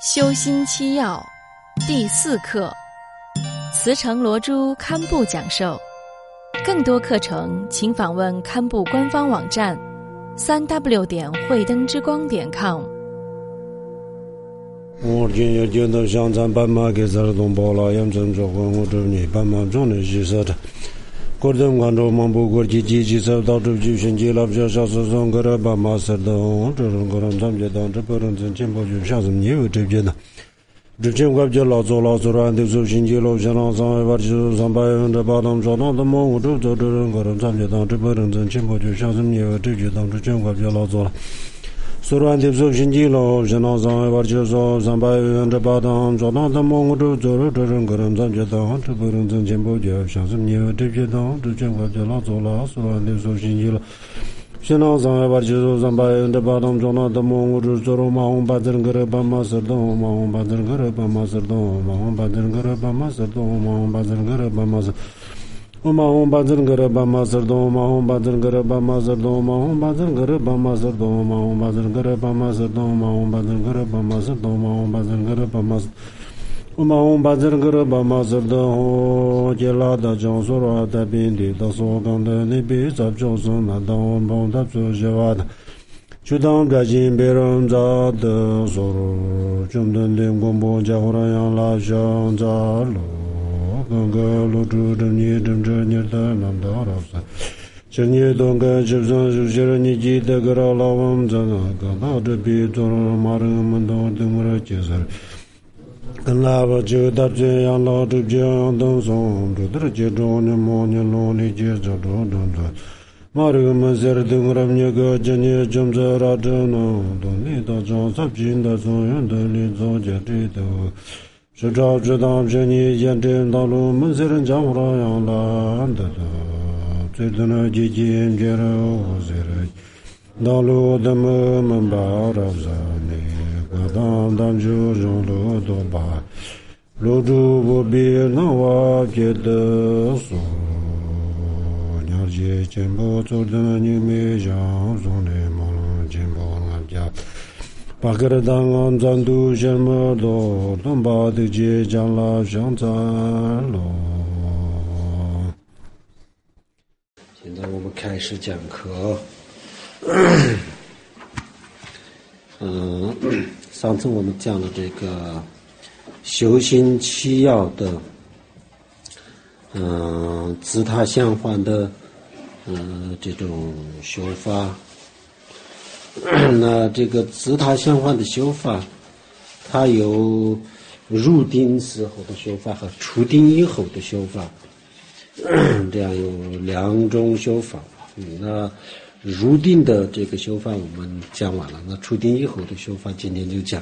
修心七要第4课，慈诚罗珠堪布讲授。更多课程请访问堪布官方网站3w 慧灯之光.com。 我今日见到香山斑马给咱东包了，验证着我这你斑马中的是啥的。国政关注蒙古国际积极受到主举行记了比较是从个人斑马是的，这种个人参加当这不能真进步就像是你有这边的。之前我就老做软的手星期六相当上1就300这把当找到的蒙古州这人个人参加当这不能真进步就像是你有这边当之前我就老做了。所软的手星期六相当上1就300这把当找到的蒙古州这人个人参加当这不能真进步就像是你有这边当之前我就老做了。所软的手星期六现在上1就300这把当找到的蒙古州这马红把人个人把马是东马红把人个人把马是东马红把人个人把马是东马红把人个人把马是马红把人个人把马是东马红把人个人把马是东马红把人个人把马是东马红把人个人把马是东马红把人个人把马是东马红把人个人把马是马红把人个人把马是东接拉的江苏拉的边地的所讲的那边在就是那当帮他做些话的就当表现别人在的所中等的广播家伙让拉上在路刚刚路主的你正着你的难道老师这你东个就是些你记得个老王在那个到这边做马人们都等我介绍跟拉巴就到这样老这样等送这的接着你莫你弄你接着等马人们在等我们个今年正在拉着呢等你到上十斤的所有的你做这的是照知道这你见证道路们在人家伙样烂的最多呢几斤这了我在道路的们把着你当就用路多把路主不必能我觉得说了解进步做的你没想中的梦进步了家把个人当安赞度什么多东把的街将了上赞喽。现在我们开始讲课。上次我们讲了这个修心七要的自他相换的这种修法。那这个自他相换的修法它有入定时候的修法和出定以后的修法，这样有2种修法。那入定的这个修法我们讲完了，那出定以后的修法今天就讲。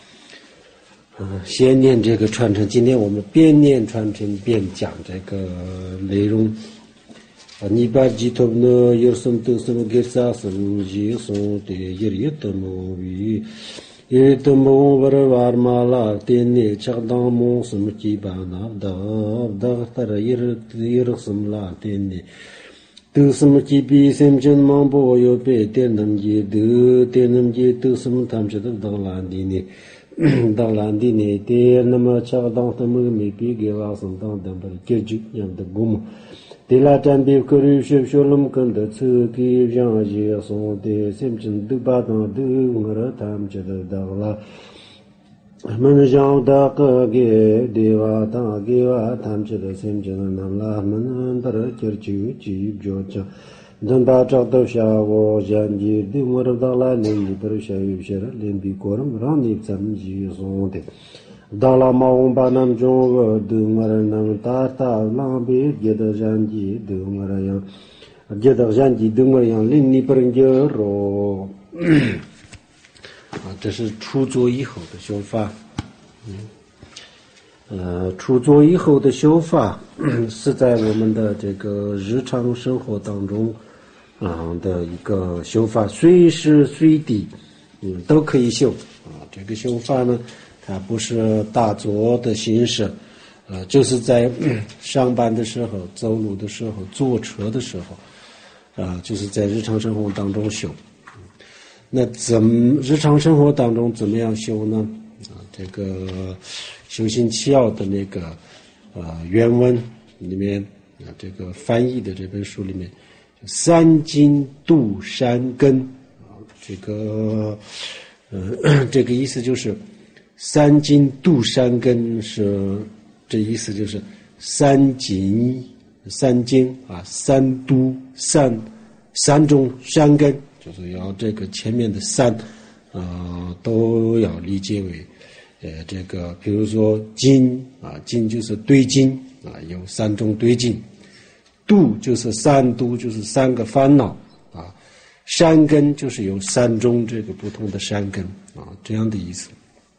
先念这个传承，今天我们边念传承边讲这个内容。你把吉托呢有什么都什么给啥什么也送的也的么为也的么我的玩嘛啦点呢恰当么什么基本那的他的也什么啦点呢都什么基比什么忙不有别点能接的点能接都什么他们觉得当蓝的呢当蓝的呢点那么恰当他们没必给我什么当的不解决样的过么第二站别个人学了么跟的车给让些送的什么都把当都我的他们觉得到了们想到个给的话当给话他们觉得什么觉得难了们的就就讲等把找到下我想你的我的到了你不是想有些人连比个人让你怎么去送的到了马红把那么中个等我的那么大浪别觉得人家等我的样觉得人家等我样令你不能就说这是出作以后的修法。出作以后的修法是在我们的这个日常生活当中的一个修法，随时随地都可以修这个修法呢它不是大作的形式就是在上班的时候走路的时候坐车的时候就是在日常生活当中修。那日常生活当中怎么样修呢？ 这个修行七要的那个原文里面这个翻译的这本书里面，三经度山根这个这个意思就是三经度山根是这意思就是三经三度三种山根，就是要这个前面的三都要理解为这个比如说经经就是对境有三种对境，度就是三度就是三个烦恼山根就是有三种这个不同的山根这样的意思。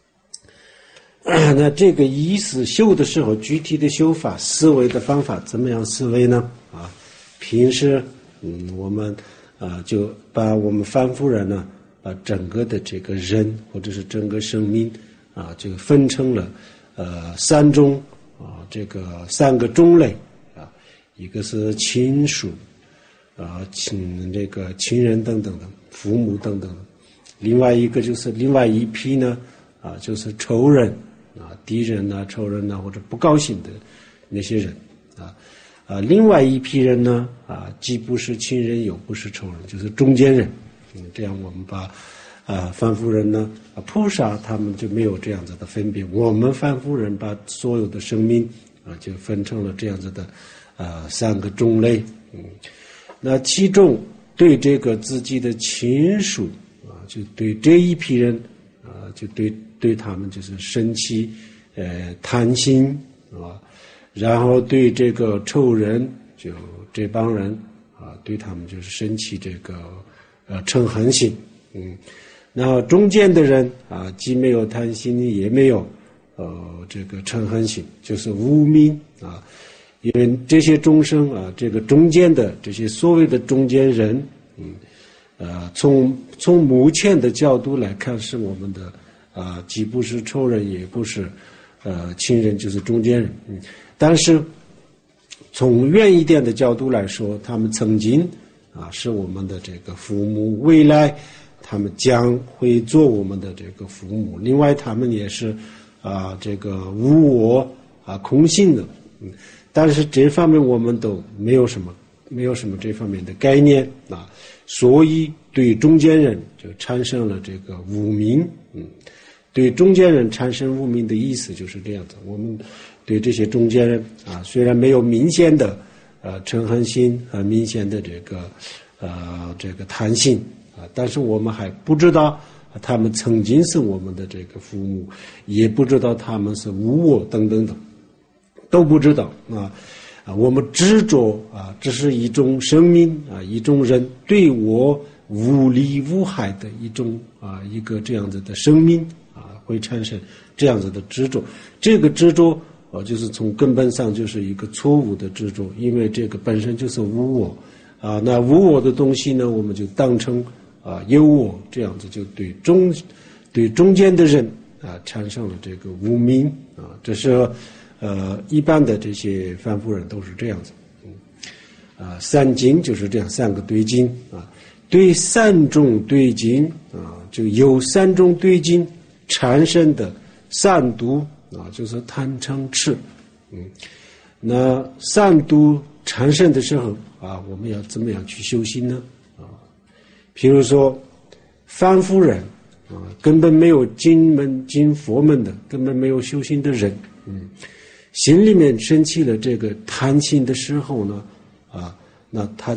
那这个意思修的时候，具体的修法思维的方法怎么样思维呢？平时我们就把我们凡夫人呢，把整个的这个人或者是整个生命就分成了三种这个三个种类一个是亲属这个亲人等等的父母等等的，另外一个就是另外一批呢就是仇人敌人仇人或者不高兴的那些人另外一批人呢既不是亲人又不是仇人，就是中间人这样我们把凡夫人呢菩萨他们就没有这样子的分别，我们凡夫人把所有的生命就分成了这样子的三个种类那其中对这个自己的亲属就对这一批人就对他们就是生气贪心然后对这个仇人就这帮人对他们就是生气这个嗔恨心然后中间的人既没有贪心也没有这个嗔恨心，就是无明因为这些众生这个中间的这些所谓的中间人从目前的角度来看是我们的既不是仇人也不是亲人，就是中间人但是从远一点的角度来说，他们曾经是我们的这个父母，未来他们将会做我们的这个父母，另外他们也是这个无我空性的但是这方面我们都没有什么这方面的概念所以对中间人就产生了这个无明对中间人产生无明的意思就是这样子，我们对这些中间人虽然没有明显的嗔恨心明显的这个贪心但是我们还不知道他们曾经是我们的这个父母，也不知道他们是无我等等等都不知道我们执着这是一种生命一种人对我无利无害的一种一个这样子的生命会产生这样子的执着，这个执着就是从根本上就是一个错误的执着，因为这个本身就是无我那无我的东西呢，我们就当成有我，这样子就对中间的人产生了这个无明这是一般的这些凡夫人都是这样子三经就是这样三个对境对三种对境就有三种对境产生的三毒就是贪嗔痴那三毒产生的时候我们要怎么样去修行呢比如说凡夫人根本没有进佛门的，根本没有修行的人心里面升起了这个贪心的时候呢那他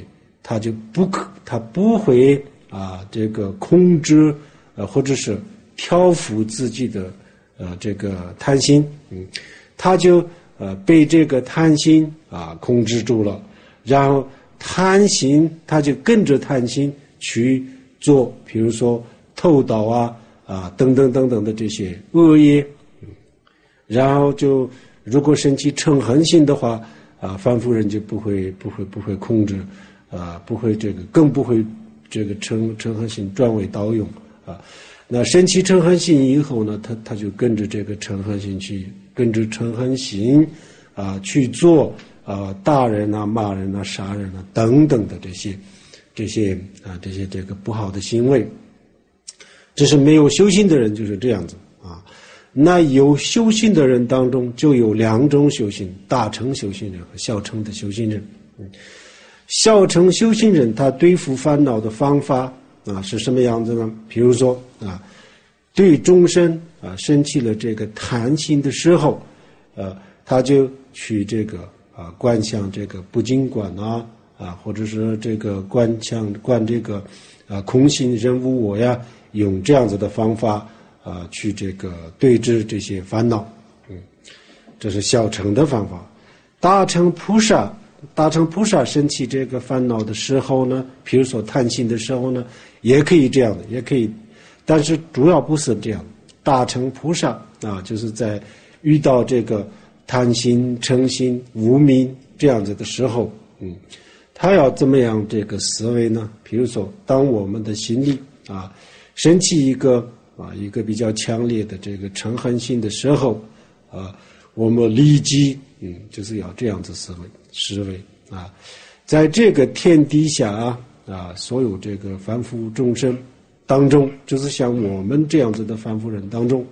不会这个控制或者是调伏自己的这个贪心他就被这个贪心控制住了，然后贪心他就跟着贪心去做比如说偷盗等等等等的这些恶业然后就如果升起嗔恨心的话凡夫人就不会控制不会这个更不会这个嗔恨心转为盗用那升起嗔恨心以后呢他就跟着这个嗔恨心去跟着嗔恨心去做打人骂人杀人等等的这些这个不好的行为，这是没有修行的人就是这样子那有修行的人当中就有两种修行，大乘修行人和小乘的修行人。小乘修行人他对付烦恼的方法是什么样子呢？比如说对众生生起了这个贪心的时候，他就去这个观想这个不净观或者是这个观这个空性人无我呀，用这样子的方法去这个对治这些烦恼。这是小乘的方法。大乘菩萨生起这个烦恼的时候呢，比如说贪心的时候呢，也可以这样的，也可以，但是主要不是这样。大乘菩萨就是在遇到这个贪心、嗔心、无明这样子的时候，他要怎么样这个思维呢？比如说，当我们的心里升起一个比较强烈的这个嗔恨心的时候，我们立即就是要这样子思维在这个天底下所有这个凡夫众生当中，就是像我们这样子的凡夫人当中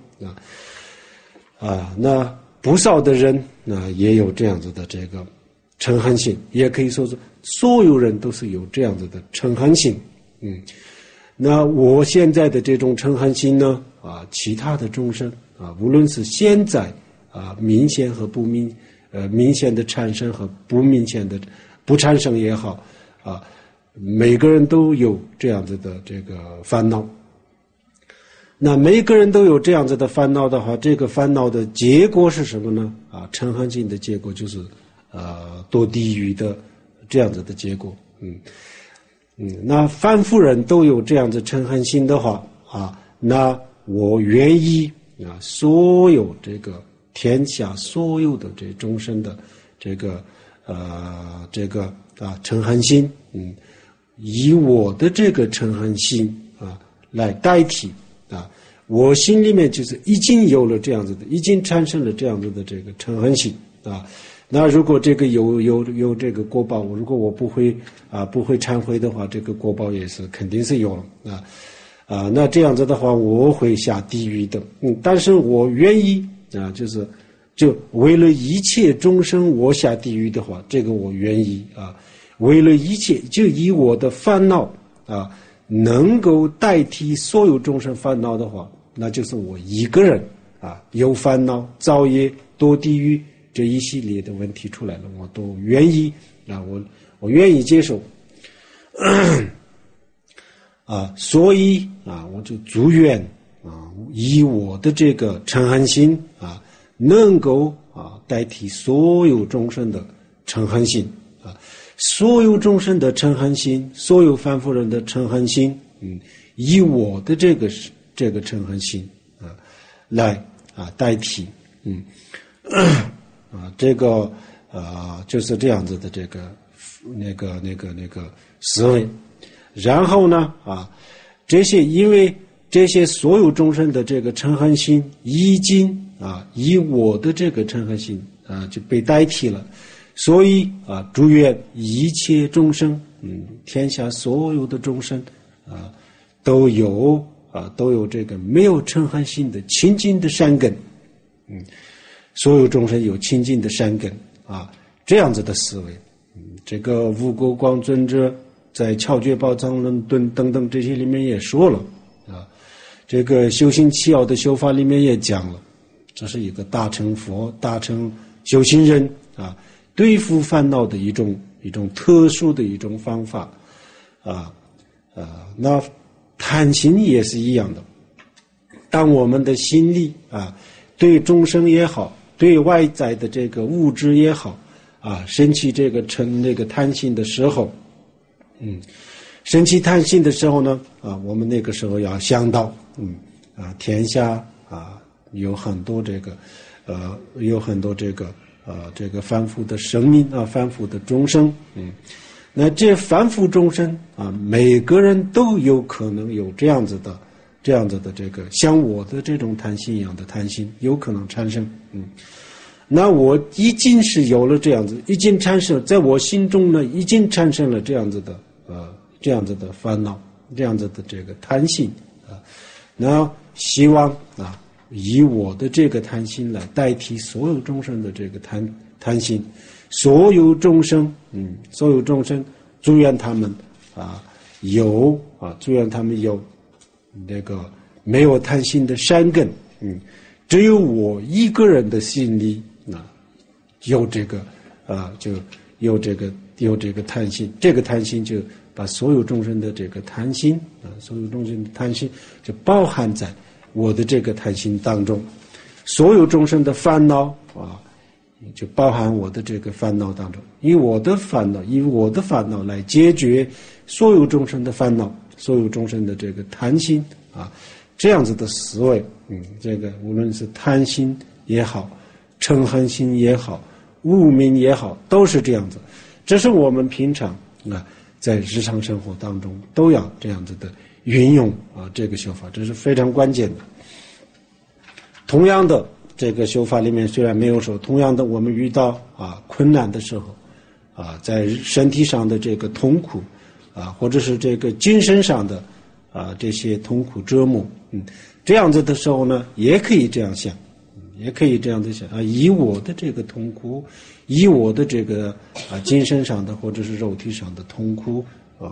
那不少的人也有这样子的这个嗔恨心，也可以说是所有人都是有这样子的嗔恨心。那我现在的这种嗔恨心呢其他的众生无论是现在明显和不明显的产生和不明显的不产生也好每个人都有这样子的这个烦恼。那每个人都有这样子的烦恼的话，这个烦恼的结果是什么呢？嗔恨心的结果就是堕地狱的这样子的结果。那凡夫人都有这样子嗔恨心的话那我愿意所有这个天下所有的这众生的这个嗔恨心以我的这个嗔恨心来代替我心里面就是已经有了这样子的，已经产生了这样子的这个嗔恨心那如果这个有这个果报，如果我不会忏悔的话，这个果报也是肯定是有了那这样子的话，我会下地狱的。但是我愿意就为了一切众生我下地狱的话，这个我愿意为了一切，就以我的烦恼能够代替所有众生烦恼的话，那就是我一个人有烦恼、造业、堕地狱这一系列的问题出来了，我都愿意我愿意接受所以我就祝愿以我的这个嗔恨心能够代替所有众生的嗔恨心所有众生的嗔恨心，所有凡夫人的嗔恨心以我的这个嗔恨心来代替这个就是这样子的这个那个思维。然后呢这些因为这些所有众生的这个嗔恨心已经以我的这个嗔恨心就被代替了，所以祝愿一切众生天下所有的众生都有这个没有嗔恨心的清净的善根所有众生有清净的善根这样子的思维。这个吴国光尊者在《窍诀宝藏论》等等这些里面也说了这个修行七要的修法里面也讲了，这是一个大乘佛、大乘修行人对付烦恼的一种特殊的一种方法那贪心也是一样的。当我们的心里对众生也好，对外在的这个物质也好升起这个贪心的时候升起贪心的时候呢我们那个时候要想到天下有很多这个这个凡夫的生命凡夫的众生那这凡夫众生每个人都有可能有这样子的这个像我的这种贪心一样的贪心有可能产生那我已经是有了这样子，已经产生在我心中呢已经产生了这样子的烦恼，这样子的这个贪心那希望以我的这个贪心来代替所有众生的这个贪心，所有众生祝愿他们祝愿他们有那个没有贪心的善根，只有我一个人的心里有这个就有这个贪心，这个贪心就把所有众生的这个贪心所有众生的贪心就包含在我的这个贪心当中，所有众生的烦恼就包含我的这个烦恼当中，以我的烦恼来解决所有众生的烦恼，所有众生的这个贪心这样子的思维，这个无论是贪心也好，嗔恨心也好，无明也好，都是这样子。这是我们平常在日常生活当中都要这样子的运用这个修法，这是非常关键的。同样的，这个修法里面虽然没有说，同样的我们遇到困难的时候在身体上的这个痛苦或者是这个精神上的这些痛苦折磨，这样子的时候呢，也可以这样想，以我的这个痛苦，以我的这个精神上的或者是肉体上的痛苦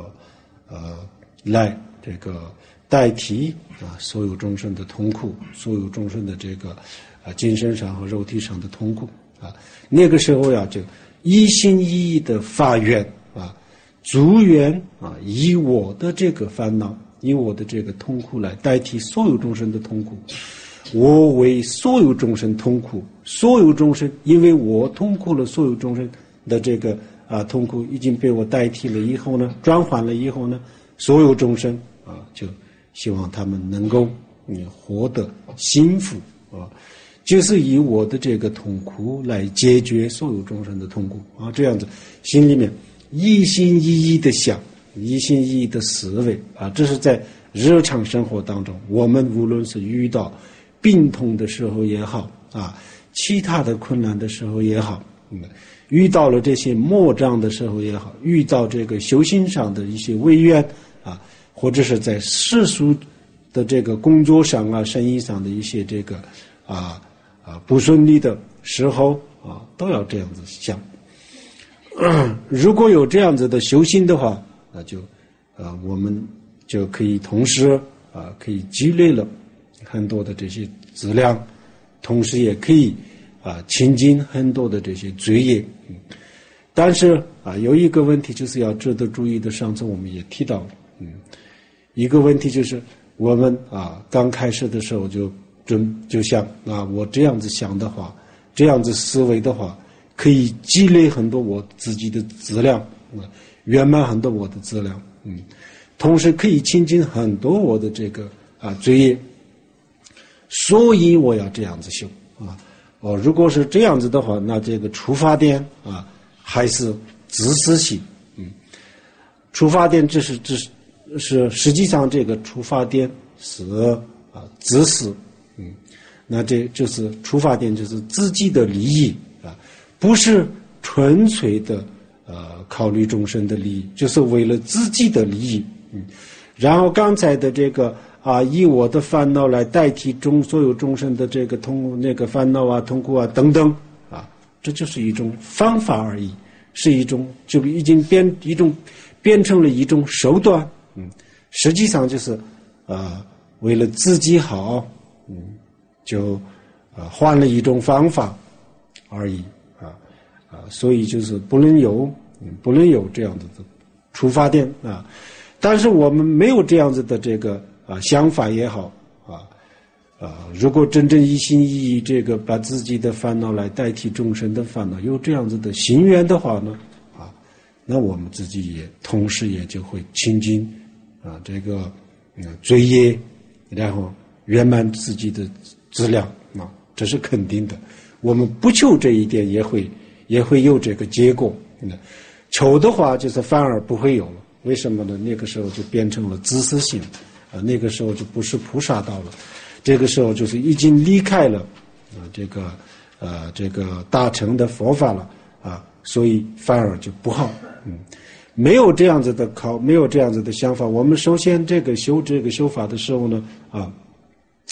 来这个代替所有众生的痛苦，所有众生的这个精神上和肉体上的痛苦那个时候就一心一意的发愿祝愿以我的这个烦恼，以我的这个痛苦来代替所有众生的痛苦，我为所有众生痛苦，所有众生因为我痛苦了，所有众生的这个痛苦已经被我代替了以后呢，转换了以后呢，所有众生就希望他们能够获得幸福就是以我的这个痛苦来解决所有众生的痛苦这样子心里面一心一意的想，一心一意的思维这是在日常生活当中，我们无论是遇到病痛的时候也好其他的困难的时候也好遇到了这些魔障的时候也好，遇到这个修行上的一些违愿或者是在世俗的这个工作上生意上的一些这个不顺利的时候都要这样子想。如果有这样子的修行的话，那就我们就可以同时可以积累了很多的这些资粮，同时也可以清净很多的这些罪业。但是有一个问题就是要值得注意的，上次我们也提到了一个问题就是我们刚开始的时候就想我这样子想的话，这样子思维的话，可以积累很多我自己的资粮圆满很多我的资粮同时可以清净很多我的这个罪业，所以我要这样子修如果是这样子的话，那这个出发点还是自私心出发点是实际上这个出发点是自私那这就是出发点就是自己的利益不是纯粹的考虑众生的利益，就是为了自己的利益然后刚才的这个以我的烦恼来代替所有众生的这个那个烦恼痛苦等等这就是一种方法而已，是一种就已经变成了一种手段实际上就是为了自己好就换了一种方法而已所以就是不能有这样子的出发点但是我们没有这样子的这个想法也好如果真正一心一意这个把自己的烦恼来代替众生的烦恼，有这样子的心愿的话呢那我们自己也同时也就会清净这个罪业，然后圆满自己的资粮这是肯定的。我们不求这一点也会有这个结果求的话就是反而不会有了。为什么呢？那个时候就变成了自私心那个时候就不是菩萨道了，这个时候就是已经离开了这个大乘的佛法了所以反而就不好没有这样子的没有这样子的想法。我们首先这个修法的时候呢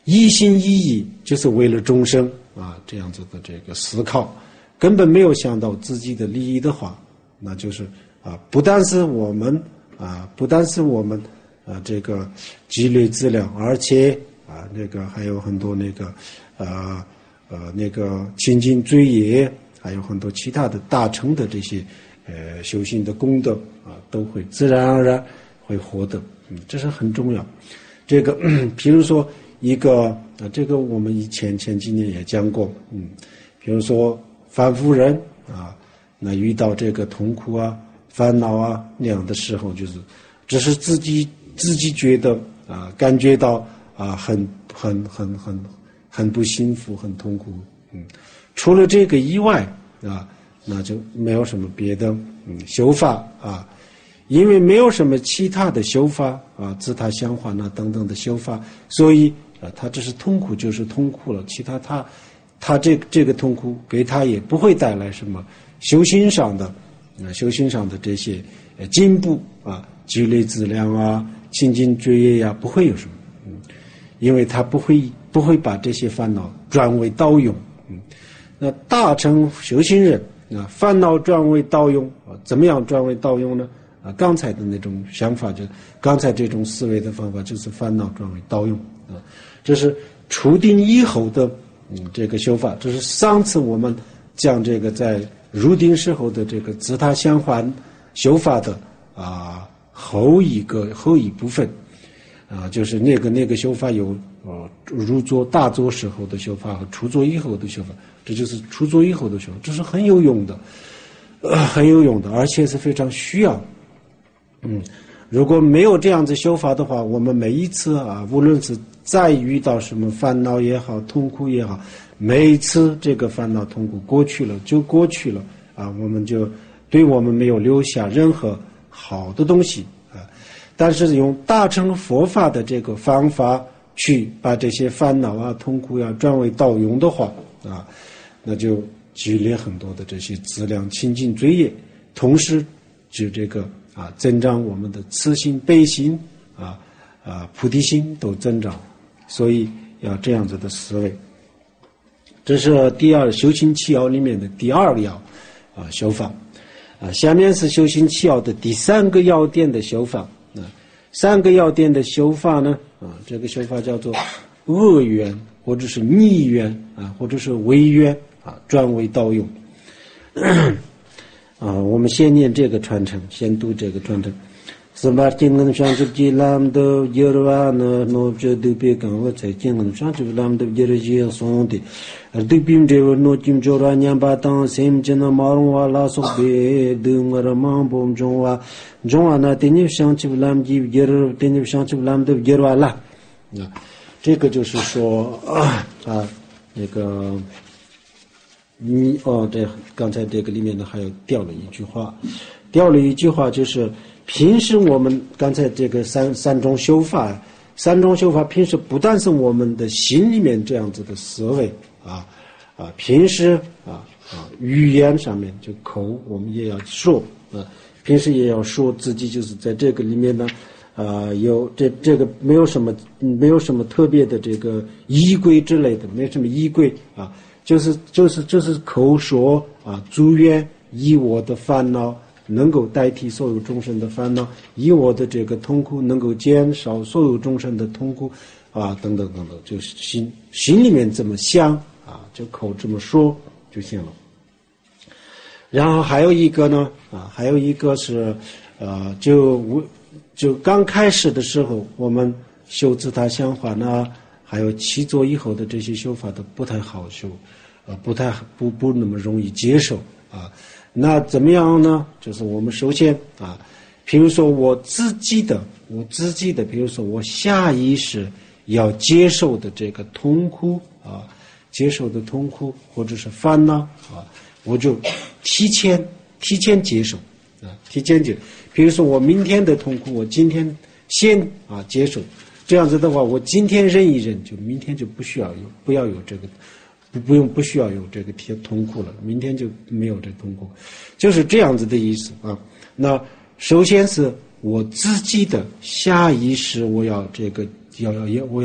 一心一意就是为了众生啊，这样子的这个思考，根本没有想到自己的利益的话，那就是不但是我们这个积累资粮，而且那个还有很多那个清净罪业，还有很多其他的大乘的这些修行的功德都会自然而然会获得，这是很重要。这个比如说一个这个我们前几年也讲过，比如说凡夫人那遇到这个痛苦烦恼那样的时候，就是只是自己觉得感觉到很不幸福，很痛苦，除了这个以外那就没有什么别的修法因为没有什么其他的修法自他相还等等的修法，所以他只是痛苦就是痛苦了，其他他这个痛苦给他也不会带来什么修行上的这些进步积累资粮清净罪业不会有什么，因为他不会把这些烦恼转为盗用。那大乘修行人烦恼转为盗用怎么样转为盗用呢？刚才的那种想法，就刚才这种思维的方法，就是烦恼转为盗用这是初定以后的这个修法。这是上次我们讲这个在入定时候的这个自他相还修法的后一部分就是那个修法有入座大座时候的修法和出座以后的修法，这就是出座以后的修法，这是很有用的而且是非常需要。如果没有这样子修法的话，我们每一次无论是再遇到什么烦恼也好，痛苦也好，每一次这个烦恼痛苦过去了就过去了我们就对我们没有留下任何好的东西但是用大乘佛法的这个方法去把这些烦恼痛苦转为盗用的话那就积累很多的这些资粮清净罪业，同时就这个增长我们的慈心悲心菩提心都增长，所以要这样子的思维。这是第二修行七要里面的第二个要修法下面是修行七要的第三个要点的修法三个要点的修法呢这个修法叫做恶缘或者是逆缘或者是违缘转为盗用我们先念这个传承，先读这个传承。三八经文上就记蓝的耶罗瓦呢，诺这都别讲我才经文上就蓝的耶罗耶松的，都并这个诺经就让年巴当sem真的马龙瓦拉索别的我的忙不中啊那等你上去蓝的耶罗，等你上去蓝的耶罗啦，这个就是说那个。这刚才这个里面呢还有掉了一句话，就是平时我们刚才这个三种修法平时不但是我们的心里面这样子的思维平时语言上面就口我们也要说平时也要说自己就是在这个里面呢有这个没有什么特别的这个依规之类的，没什么依规就是口说祝愿以我的烦恼能够代替所有众生的烦恼，以我的这个痛苦能够减少所有众生的痛苦等等，就是心里面这么想就口这么说就行了。然后还有一个呢还有一个是就刚开始的时候我们修自他相还还有七座以后的这些修法都不太好修不那么容易接受那怎么样呢？就是我们首先比如说我自己的比如说我下意识要接受的这个痛苦接受的痛苦或者是烦恼我就提前接受比如说我明天的痛苦我今天先接受，这样子的话我今天忍一忍，就明天就不需要有这个不需要有这个痛苦了，明天就没有这痛苦，就是这样子的意思那首先是我自己的下意识我要这个我要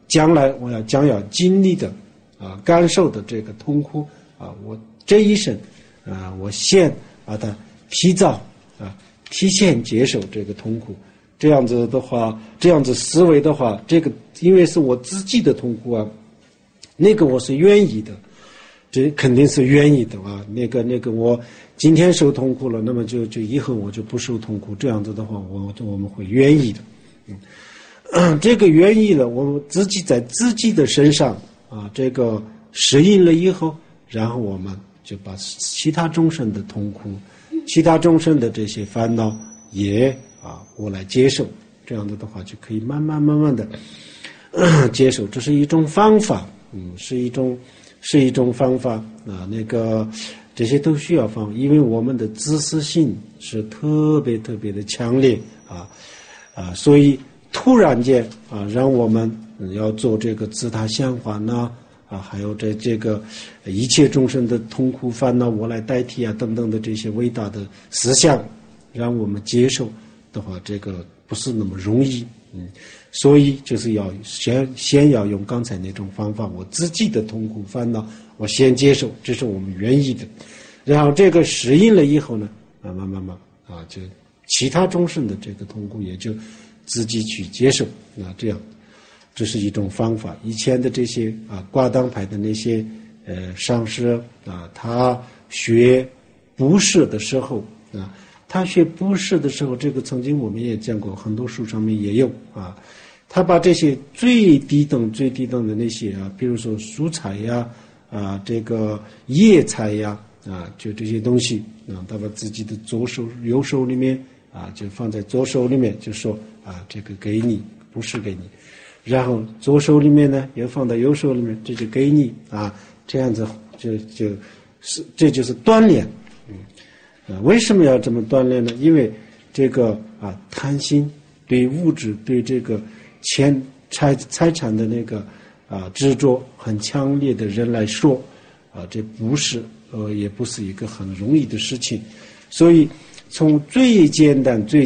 将来我将要经历的感受的这个痛苦我这一生我先把它提早提前接受这个痛苦。这样子的话，这样子思维的话，这个因为是我自己的痛苦那个我是愿意的，这肯定是愿意的那个我今天受痛苦了，那么就以后我就不受痛苦，这样子的话我们会愿意的。这个愿意了，我们自己在自己的身上这个适应了以后，然后我们就把其他众生的痛苦，其他众生的这些烦恼也我来接受，这样子的话就可以慢慢的接受，这是一种方法，是一种方法那个这些都需要方法，因为我们的自私性是特别的强烈所以突然间让我们要做这个自他相还还有这个一切众生的痛苦烦恼我来代替等等的这些伟大的思想，让我们接受的话，这个不是那么容易，所以就是要先要用刚才那种方法，我自己的痛苦烦恼我先接受，这是我们愿意的，然后这个适应了以后呢，慢慢就其他众生的这个痛苦也就自己去接受这样，这是一种方法。以前的这些挂当派的那些上师他学不是的时候他学布施的时候，这个曾经我们也讲过，很多书上面也有他把这些最低等的那些比如说蔬菜这个叶菜就这些东西他把自己的左手右手里面就放在左手里面，就说这个给你，布施给你，然后左手里面呢也放在右手里面，这就给你这样子这就是锻炼。为什么要这么锻炼呢？因为这个贪心对物质对这个财产的那个执着很强烈的人来说这不是也不是一个很容易的事情，所以从最简单最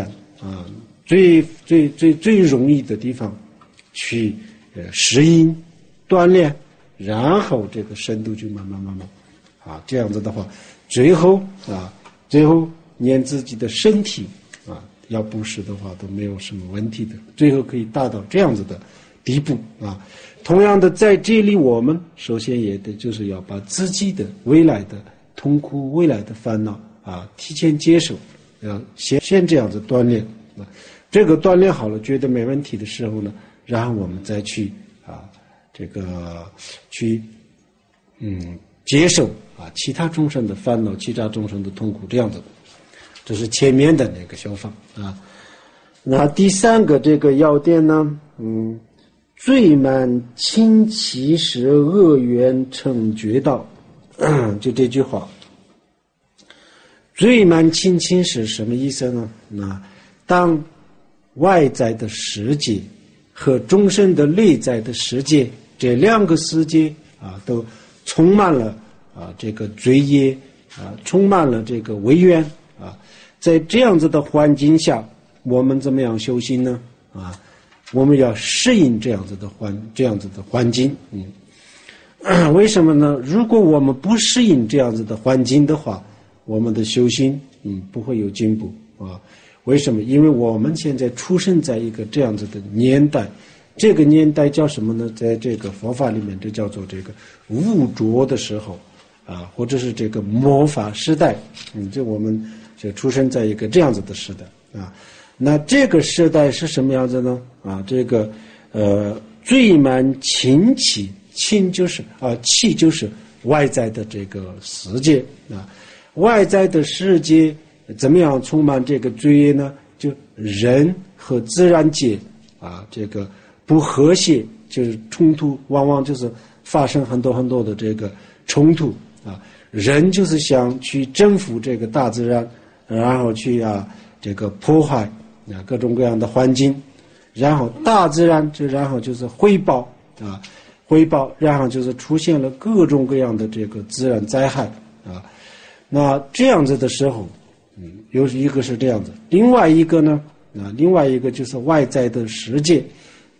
容易的地方去适应锻炼，然后这个深度就慢慢这样子的话，最后连自己的身体要布施的话都没有什么问题的，最后可以达到这样子的地步同样的，在这里我们首先也得就是要把自己的未来的痛苦、未来的烦恼提前接受，要先这样子锻炼这个锻炼好了，觉得没问题的时候呢，然后我们再去这个去接受其他众生的烦恼，其他众生的痛苦，这样子，这是前面的那个小法那第三个这个要点呢，罪满亲其时，恶缘成觉道就这句话，罪满亲其时什么意思呢？当外在的世界和众生的内在的世界，这两个世界都充满了这个罪业充满了这个违缘在这样子的环境下，我们怎么样修行呢？我们要适应这样子的环境为什么呢？如果我们不适应这样子的环境的话，我们的修行不会有进步为什么？因为我们现在出生在一个这样子的年代，这个年代叫什么呢？在这个佛法里面，这叫做这个污浊的时候或者是这个魔法时代就我们就出生在一个这样子的时代那这个时代是什么样子呢？这个罪满亲气，亲就是气就是外在的这个世界外在的世界怎么样充满这个罪业呢？就人和自然界这个不和谐，就是冲突，往往就是发生很多的这个冲突人就是想去征服这个大自然，然后去这个破坏各种各样的环境，然后大自然然后就是回报，然后就是出现了各种各样的这个自然灾害那这样子的时候有一个是这样子，另外一个呢另外一个就是外在的世界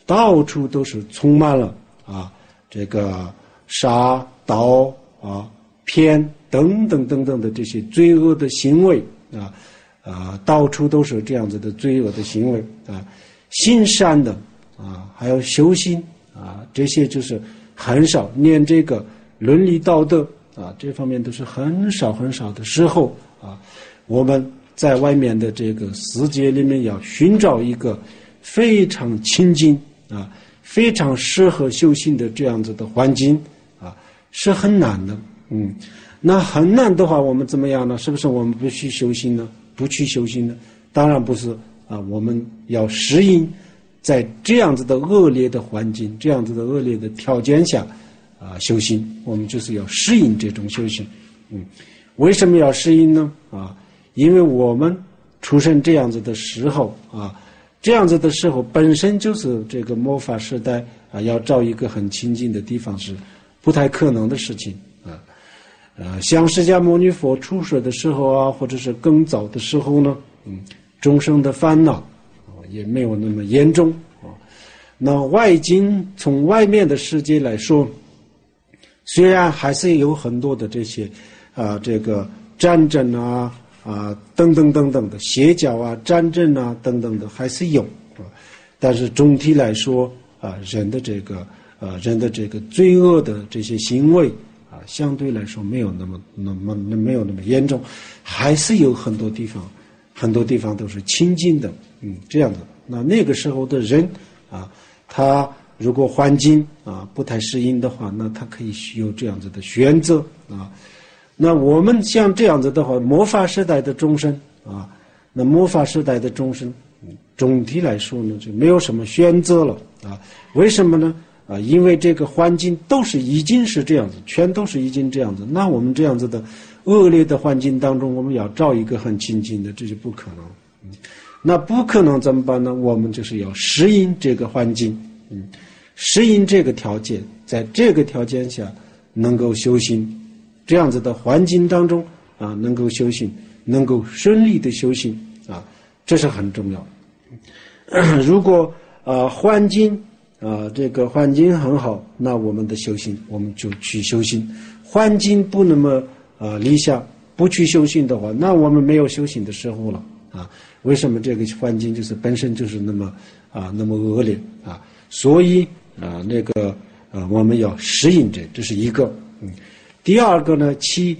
到处都是充满了这个杀盗骗等等等等的这些罪恶的行为到处都是这样子的罪恶的行为行善的还有修心这些就是很少，念这个伦理道德这方面都是很少很少的时候我们在外面的这个世界里面要寻找一个非常亲近非常适合修行的这样子的环境是很难的。那很难的话，我们怎么样呢？是不是我们不去修行呢？不去修行呢？当然不是我们要适应在这样子的恶劣的环境、这样子的恶劣的条件下修行，我们就是要适应这种修行。为什么要适应呢？因为我们出生这样子的时候这样子的时候本身就是这个末法时代要找一个很清净的地方是不太可能的事情像释迦牟尼佛出世的时候或者是更早的时候呢众生的烦恼也没有那么严重那外境从外面的世界来说，虽然还是有很多的这些这个战争等等等等的邪教战争等等的还是有但是总体来说人的这个罪恶的这些行为相对来说没有那么严重，还是有很多地方都是清净的这样的。那个时候的人他如果环境不太适应的话，那他可以有这样子的选择那我们像这样子的话，末法时代的众生那末法时代的众生总体来说呢就没有什么选择了为什么呢？因为这个环境已经是这样子，全都是已经这样子，那我们这样子的恶劣的环境当中，我们要找一个很清净的，这就不可能那不可能怎么办呢？我们就是要适应这个环境适应这个条件，在这个条件下能够修行，这样子的环境当中能够修行，能够顺利的修行这是很重要如果环境这个环境很好，那我们的修行我们就去修行，环境不那么理想，不去修行的话，那我们没有修行的时候了为什么这个环境就是本身就是那么恶劣所以我们要适应这是一个第二个呢亲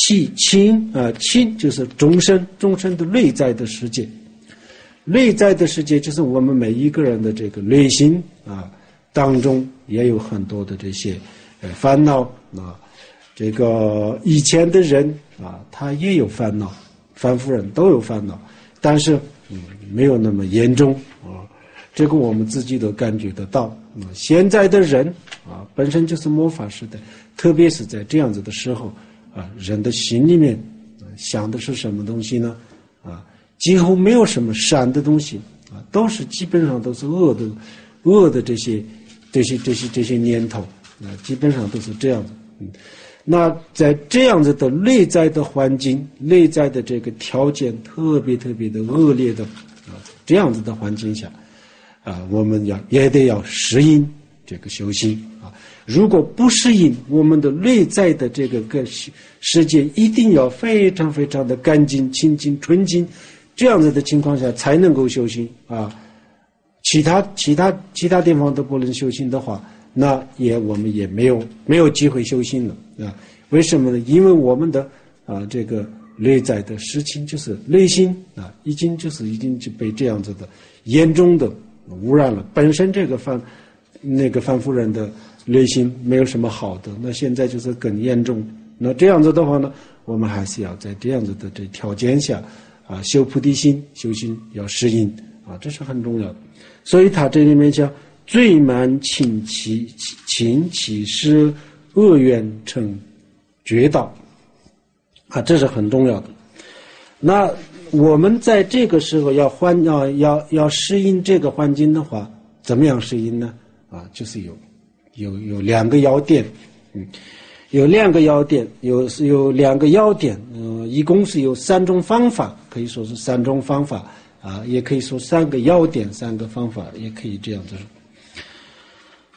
就是众生的内在的世界，内在的世界就是我们每一个人的这个内心当中也有很多的这些烦恼这个以前的人他也有烦恼，凡夫人都有烦恼，但是没有那么严重这个我们自己都感觉得到现在的人本身就是末法时代，特别是在这样子的时候人的心里面想的是什么东西呢几乎没有什么善的东西都是基本上都是恶的这些念头基本上都是这样的那在这样子的内在的环境，内在的这个条件特别特别的恶劣的这样子的环境下我们也得要适应这个修行如果不适应，我们的内在的这个世界一定要非常非常的干净清净纯净，这样子的情况下才能够修行其他地方都不能修行的话，那我们也没有机会修行了为什么呢？因为我们的这个内在的事情就是内心已经就被这样子的严重的污染了，本身这个凡夫人的内心没有什么好的，那现在就是更严重，那这样子的话呢，我们还是要在这样子的这条件下修菩提心，修行要适应这是很重要的。所以他这里面讲罪慢勤起失恶缘成觉道这是很重要的。那我们在这个时候要适应这个环境的话，怎么样适应呢？就是有两个要点，有两个要点，有两个要点，一共是有3种方法，可以说是3种方法也可以说3个要点，3个方法，也可以这样子说。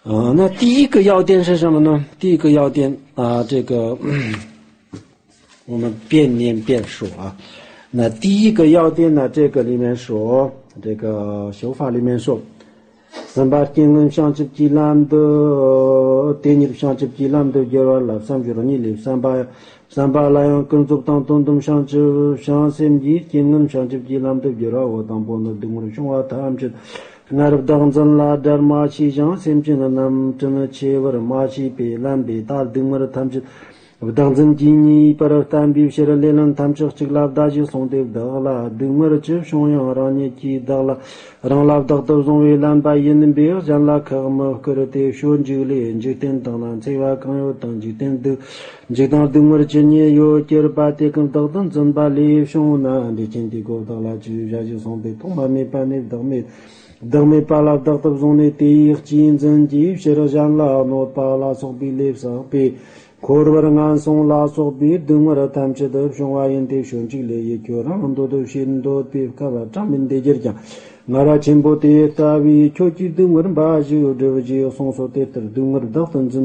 那第一个要点是什么呢？第一个要点这个我们边念边说啊。那第一个要点呢，这个里面说，这个修法里面说，三八经文相执吉兰的点你相执吉兰的就了三句了你里三八来用工作当东东相执相sem ji经文相执吉兰的就了我当波的东我说话他们那的当真啦的马西相sem ji的nam真的切我的马西被兰被大东我的他们当真今年para tam bi shera lelan tam chok chik lab da ji song de da la dumar chip shong yang ra ni ki da la rang lab da da zong we lan ba yin be jan la ka ma kar te shon ji le ji ten dang lan ce wa kang yo dang ji ten de ji dang dumar chen ye yo cher ba te kan da dan zan ba le shong na de chen di go da la ji ja ji song de tong ba me pa ne da me pa la da da zong ne te jin zan ji shera jan la no pa la so bi le sa pe Korvarangan song la so bi dumara tamche de shongwa yin de shonji le ye kyoran do do shin do pe ka ba chamin de jer ja ngara chimbo te ta wi chochi dumar ba ji de ji song so te ter dumar da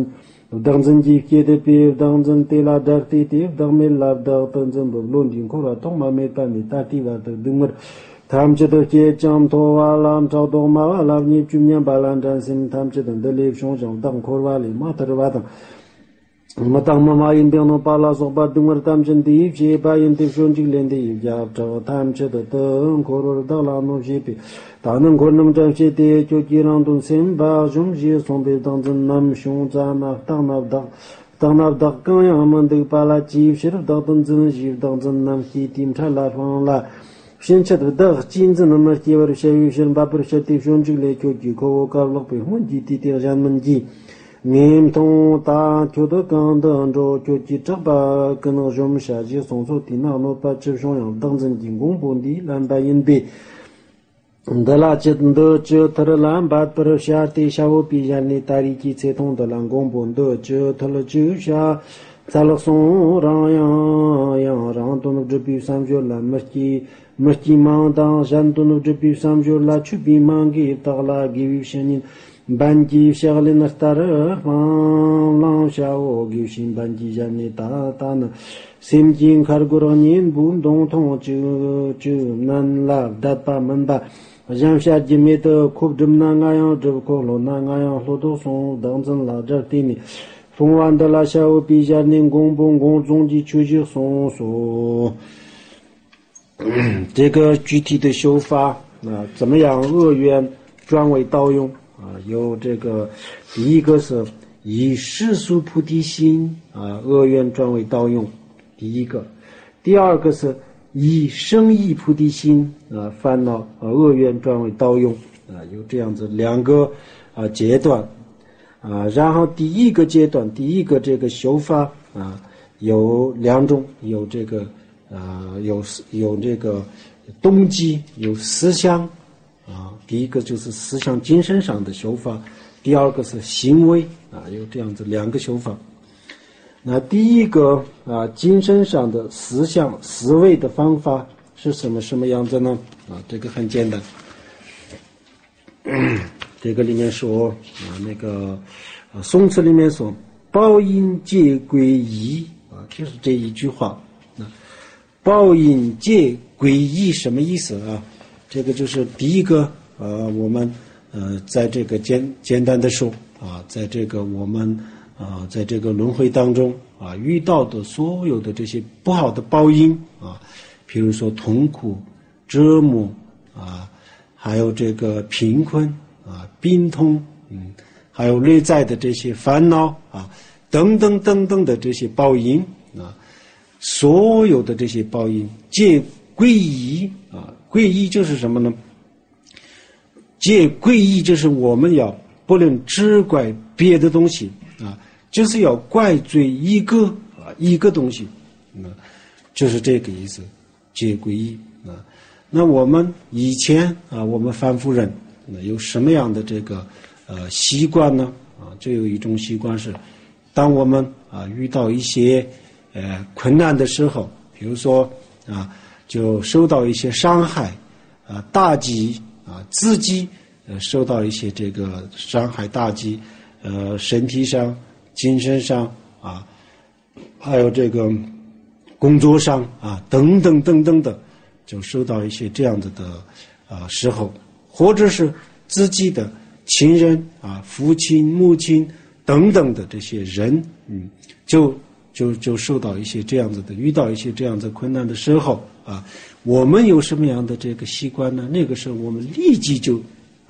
tan zin ji ke de pe dang zin te la da te te dang me la da tan zin bo lon din ko ra tong ma me pa me ta ti wa de dumar tamche de ke cham to wa lam chao do ma la ni chum nyam ba lan dan sin tamche de le shong jang dang korwa le ma tar wa dang matang mama yin biang no pa la so ba dumar tam chen di je ba yin de shon ji len de ya zhao tam che de de ko ro da la no ji pi da neng ko nam zhang che de jo ji rang dong sim ba jong ji song be dang zhen nam xiong za na dang na da gang yang man de pa la ji shi da dong zhen ji dang zhen nam ki tim cha la fang la shen che de jin zhen nam ki wer she yu shen ba per she de shon ji le jo ji ko ka lo pe hun ji ti de jan man ji Nim tong ta kyo de gang de zhou kyo ji zhe ba ge ne zhong sha ji song so di na no pa zhi shong yang dang zhen jing gong bon di lan ba yin bei de la zhe de zhe te lan ba per sha ti sha wo bi yan ni ta ri ji ce tong de lan gong bon de zhe te le zhi sha za le song rang yang rang dong zhe bi sam jo lan me ji mang dang shan dong zhe bi sam jo la chu bi mang gi ta la gi wi shen yin Banji shaglin nastar lang shao gi shin banji jani ta na sim jing khar guranin bun dong thong chu nan la dat pa man ba jam sha ji me de khub dum na nga yang zhe ko lo na nga yang lo do song dang zhen la zhe ti ni fong wan de la shao bi jan ning gong bong gong zong ji chu ji song so 这个具体的修法怎么样恶缘转为道用有这个第一个是以世俗菩提心恶缘转为道用，第一个；第二个是以生意菩提心烦恼恶缘转为道用有这样子两个阶段然后第一个阶段，第一个这个修法有两种，有这个有这个动机，有思想第一个就是思想精神上的修法，第二个是行为有这样子两个修法。那第一个精神上的思想思维的方法是什么样子呢这个很简单这个里面说那个宋词里面说报应皆归一就是这一句话报应皆归一什么意思这个就是第一个我们在这个简单的说在这个我们在这个轮回当中遇到的所有的这些不好的报应比如说痛苦折磨还有这个贫困病痛还有内在的这些烦恼等等等等的这些报应所有的这些报应皆归一归一就是什么呢皆归一就是我们要不能只怪别的东西就是要怪罪一个东西就是这个意思皆归一那我们以前我们凡夫人有什么样的这个习惯呢就有一种习惯是当我们遇到一些困难的时候比如说就受到一些伤害打击自己受到一些这个伤害打击身体上、精神上啊，还有这个工作上啊，等等等等的，就受到一些这样子的时候，或者是自己的亲人啊，父亲、母亲等等的这些人，就受到一些这样子的，遇到一些这样子困难的时候啊，我们有什么样的这个习惯呢？那个时候我们立即就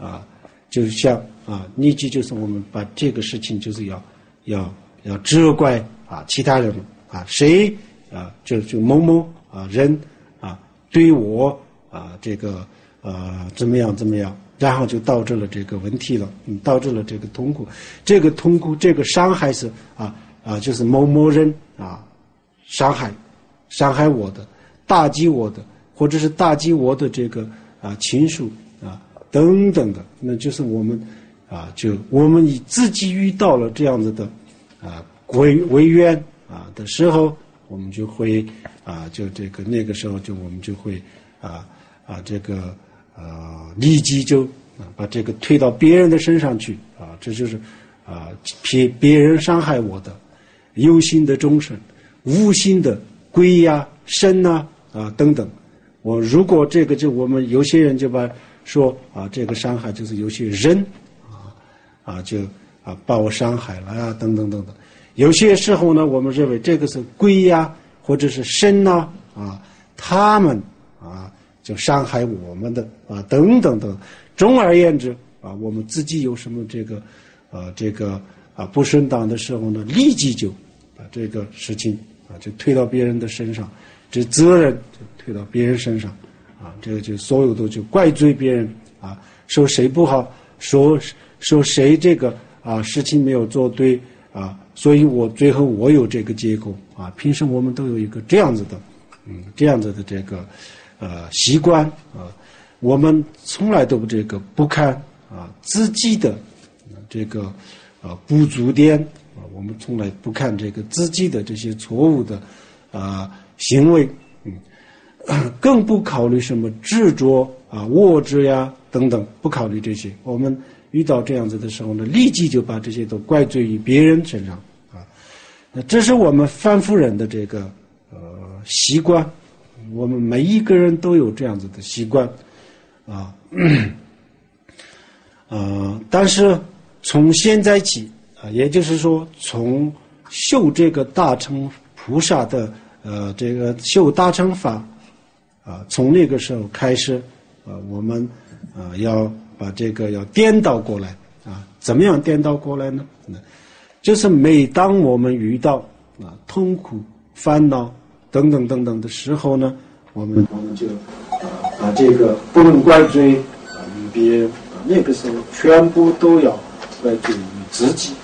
立即就是我们把这个事情就是要责怪啊其他人啊，谁啊就某某啊人啊对我啊这个怎么样，然后就导致了这个问题了，导致了这个痛苦，这个伤害是就是某某人啊伤害我的，打击我的，或者是打击我的这个亲属啊等等的，那就是我们我们自己遇到了这样子的违愿的时候，我们就会就这个那个时候我们就会这个立即就把这个推到别人的身上去这就是别人伤害我的有心的众生，无心的鬼呀、神等等。如果这个我们有些人就说这个伤害就是有些人就把我伤害了等等等等。有些时候呢，我们认为这个是鬼呀或者是神他们就伤害我们的等等等。总而言之我们自己有什么这个不顺当的时候呢，立即就把这个事情就推到别人的身上，这责任就推到别人身上这个就所有都就怪罪别人说谁不好，说谁这个事情没有做对所以最后我有这个结果平时我们都有一个这样子的这个习惯我们从来都不看自己的这个不足点我们从来不看这个自己的这些错误的行为更不考虑什么执着我执呀等等，不考虑这些。我们遇到这样子的时候呢，立即就把这些都怪罪于别人身上那这是我们凡夫人的这个习惯，我们每一个人都有这样子的习惯但是从现在起也就是说从修这个大乘菩萨的这个修大乘法从那个时候开始我们要把这个要颠倒过来怎么样颠倒过来呢？就是每当我们遇到痛苦、烦恼等等等等的时候呢，我们就把这个不能怪罪于别人那个时候全部都要怪罪于自己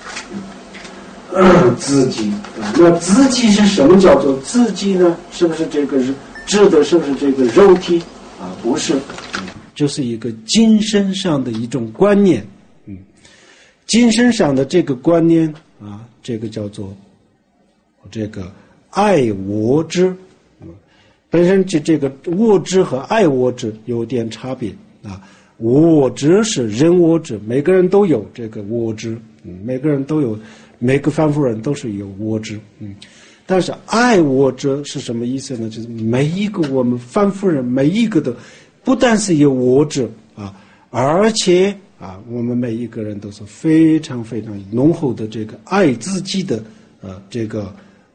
自己那自己是什么叫做自己呢？是不是这个指的是不是这个肉体不是就是一个精神上的一种观念精神上的这个观念这个叫做这个爱我执本身这个我执和爱我执有点差别我执是人我执，每个人都有这个我执每个人都有，每个凡夫人都是有我执但是爱我执是什么意思呢？就是每一个我们凡夫人每一个的不但是有我执而且我们每一个人都是非常非常浓厚的这个爱自己的这个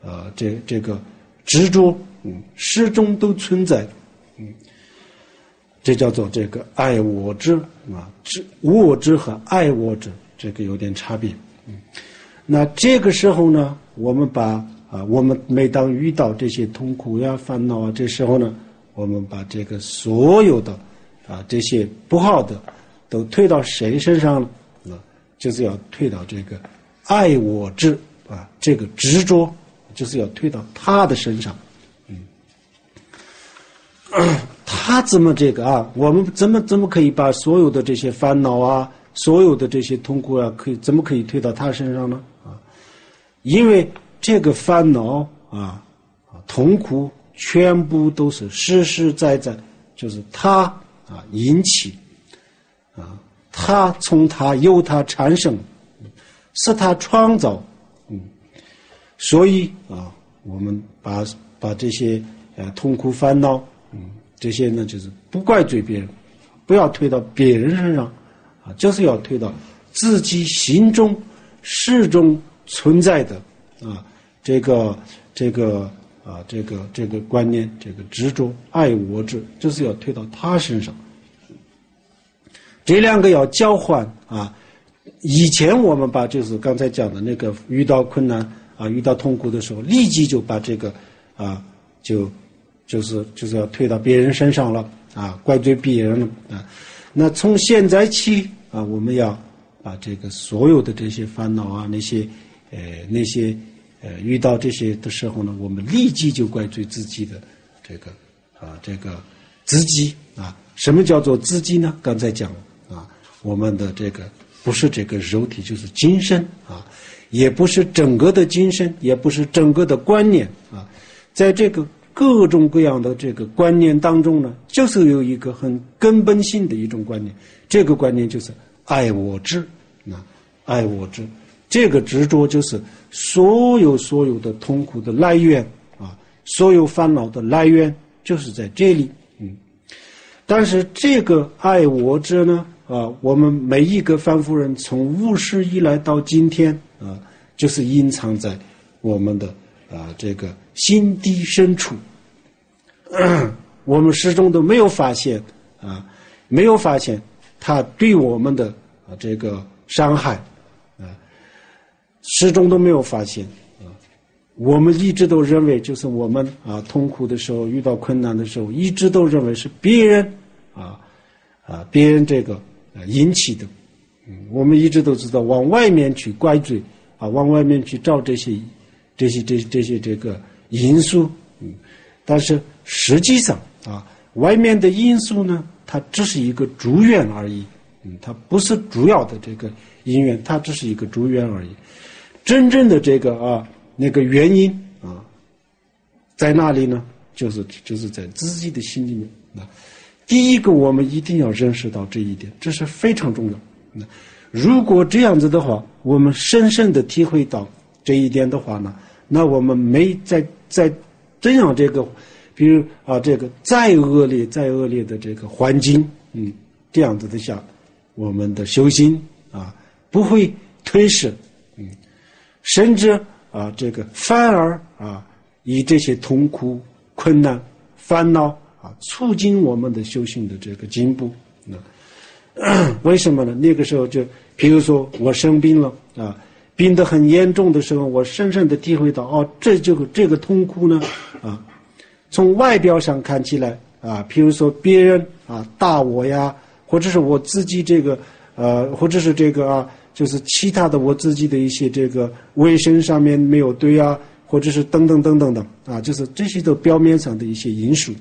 执着始终都存在这叫做这个爱我执我执和爱我执这个有点差别那这个时候呢，我们把我们每当遇到这些痛苦呀、烦恼这时候呢，我们把这个所有的这些不好的都推到谁身上了？就是要推到这个爱我执这个执着，就是要推到他的身上。他怎么这个我们怎么可以把所有的这些烦恼所有的这些痛苦怎么可以推到他身上呢？因为这个烦恼痛苦全部都是实实在在，就是他引起他由他产生， 是他创造，所以我们把这些痛苦烦恼，这些呢就是不怪罪别人，不要推到别人身上，就是要推到自己心中始终存在的这个观念，这个执着爱我执，就是要推到他身上。这两个要交换以前我们把就是刚才讲的那个遇到困难遇到痛苦的时候，立即就把这个就是要推到别人身上了怪罪别人了那从现在起我们要把这个所有的这些烦恼那些遇到这些的时候呢，我们立即就怪罪自己的这个自己什么叫做自己呢？刚才讲了我们的这个不是这个肉体，就是精神也不是整个的精神，也不是整个的观念在这个各种各样的这个观念当中呢，就是有一个很根本性的一种观念，这个观念就是爱我执爱我执，这个执着就是所有的痛苦的来源所有烦恼的来源就是在这里但是这个爱我执呢我们每一个凡夫人从无始以来到今天就是隐藏在我们的这个心底深处我们始终都没有发现它对我们的这个伤害始终都没有发现我们一直都认为就是我们痛苦的时候遇到困难的时候一直都认为是别人别人这个引起的我们一直都知道往外面去怪罪往外面去找这些这个因素但是实际上外面的因素呢它只是一个助缘而已它不是主要的这个因缘，它只是一个助缘而已真正的这个那个原因在哪里呢？就是在自己的心里面第一个我们一定要认识到这一点，这是非常重要如果这样子的话，我们深深的体会到这一点的话呢，那我们没在这样这个比如这个再恶劣的这个环境这样子的下，我们的修行不会退失甚至这个反而以这些痛苦困难烦恼促进我们的修行的这个进步为什么呢？那个时候就比如说我生病了病得很严重的时候，我深深的体会到这个痛苦呢从外表上看起来比如说别人打我呀，或者是我自己这个或者是这个就是其他的我自己的一些这个卫生上面没有对或者是等等就是这些都表面上的一些因素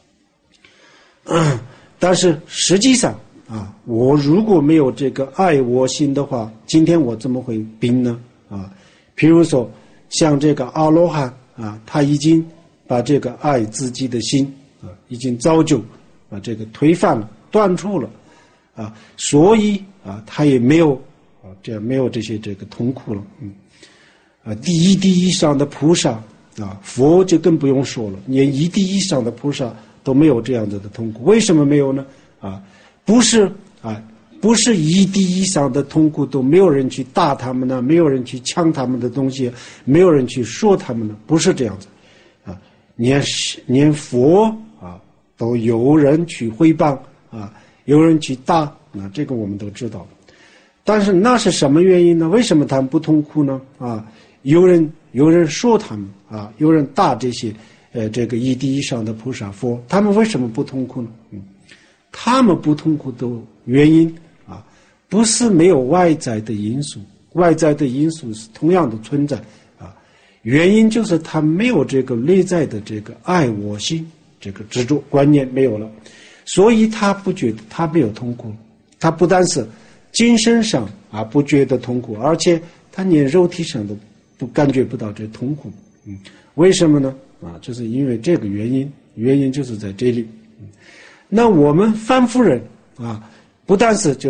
但是实际上我如果没有这个爱我心的话，今天我怎么会病呢比如说像这个阿罗汉他已经把这个爱自己的心已经早就把这个推翻了断除了所以他也没有这样没有这些这个痛苦了第一地以上的菩萨佛就更不用说了，连一地以上的菩萨都没有这样子的痛苦。为什么没有呢不是一地以上的痛苦都没有人去打他们呢，没有人去抢他们的东西，没有人去说他们呢，不是这样子连佛都有人去诽谤有人去打这个我们都知道。但是那是什么原因呢？为什么他们不痛苦呢有人说他们有人打这些这个一地以上的菩萨佛，他们为什么不痛苦呢他们不痛苦的原因不是没有外在的因素，外在的因素是同样的存在原因就是他没有这个内在的这个爱我心，这个执着观念没有了，所以他不觉得他没有痛苦，他不但是精神上不觉得痛苦，而且他连肉体上都不感觉不到这痛苦为什么呢就是因为这个原因就是在这里那我们凡夫人不但是就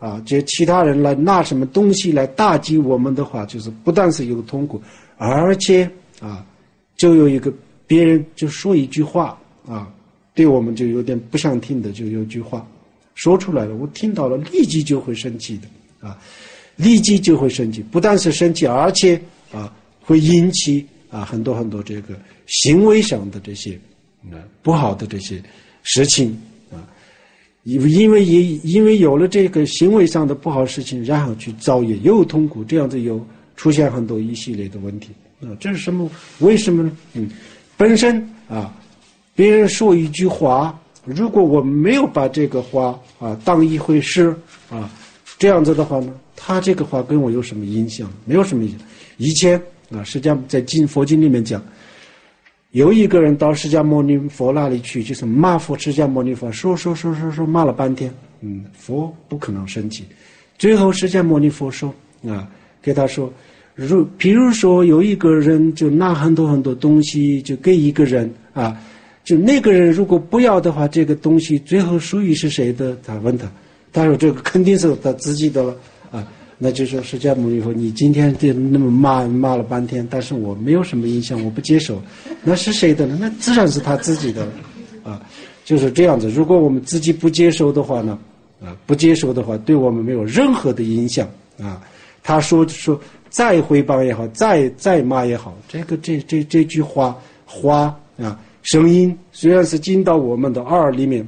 这其他人来拿什么东西来打击我们的话，就是不但是有痛苦，而且就有一个别人就说一句话对我们就有点不想听的，就有句话说出来了，我听到了立即就会生气的立即就会生气，不但是生气，而且会引起很多很多这个行为上的这些不好的这些事情因为有了这个行为上的不好事情，然后去造业又痛苦，这样子又出现很多一系列的问题这是什么？为什么呢？本身别人说一句话，如果我们没有把这个话当一回事这样子的话呢，他这个话跟我有什么影响？没有什么影响。以前实际上在佛经里面讲，有一个人到释迦牟尼佛那里去，就是骂释迦牟尼佛，说骂了半天，佛不可能生气。最后释迦牟尼佛说给他说，比如说有一个人就拿很多很多东西就给一个人就那个人如果不要的话，这个东西最后属于是谁的？他问他说这个肯定是他自己的了那就说释迦牟尼佛，你今天就那么骂了半天，但是我没有什么影响，我不接受，那是谁的呢？那自然是他自己的就是这样子。如果我们自己不接受的话呢不接受的话，对我们没有任何的影响他说再诽谤也好，再骂也好，这句话声音虽然是进到我们的耳里面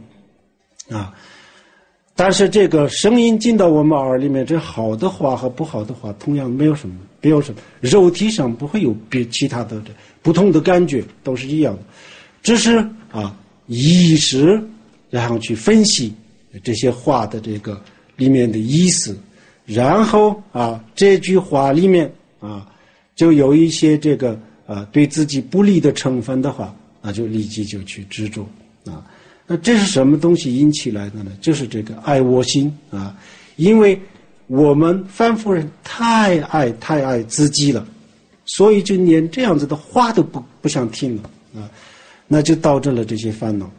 但是这个声音进到我们耳里面，这好的话和不好的话同样没有什么肉体上不会有其他的不同的感觉，都是一样的，只是意识然后去分析这些话的这个里面的意思，然后这句话里面就有一些这个对自己不利的成分的话，那就立即就去执着那这是什么东西引起来的呢？就是这个爱我心因为我们凡夫人太爱自己了，所以就连这样子的话都不想听了那就导致了这些烦恼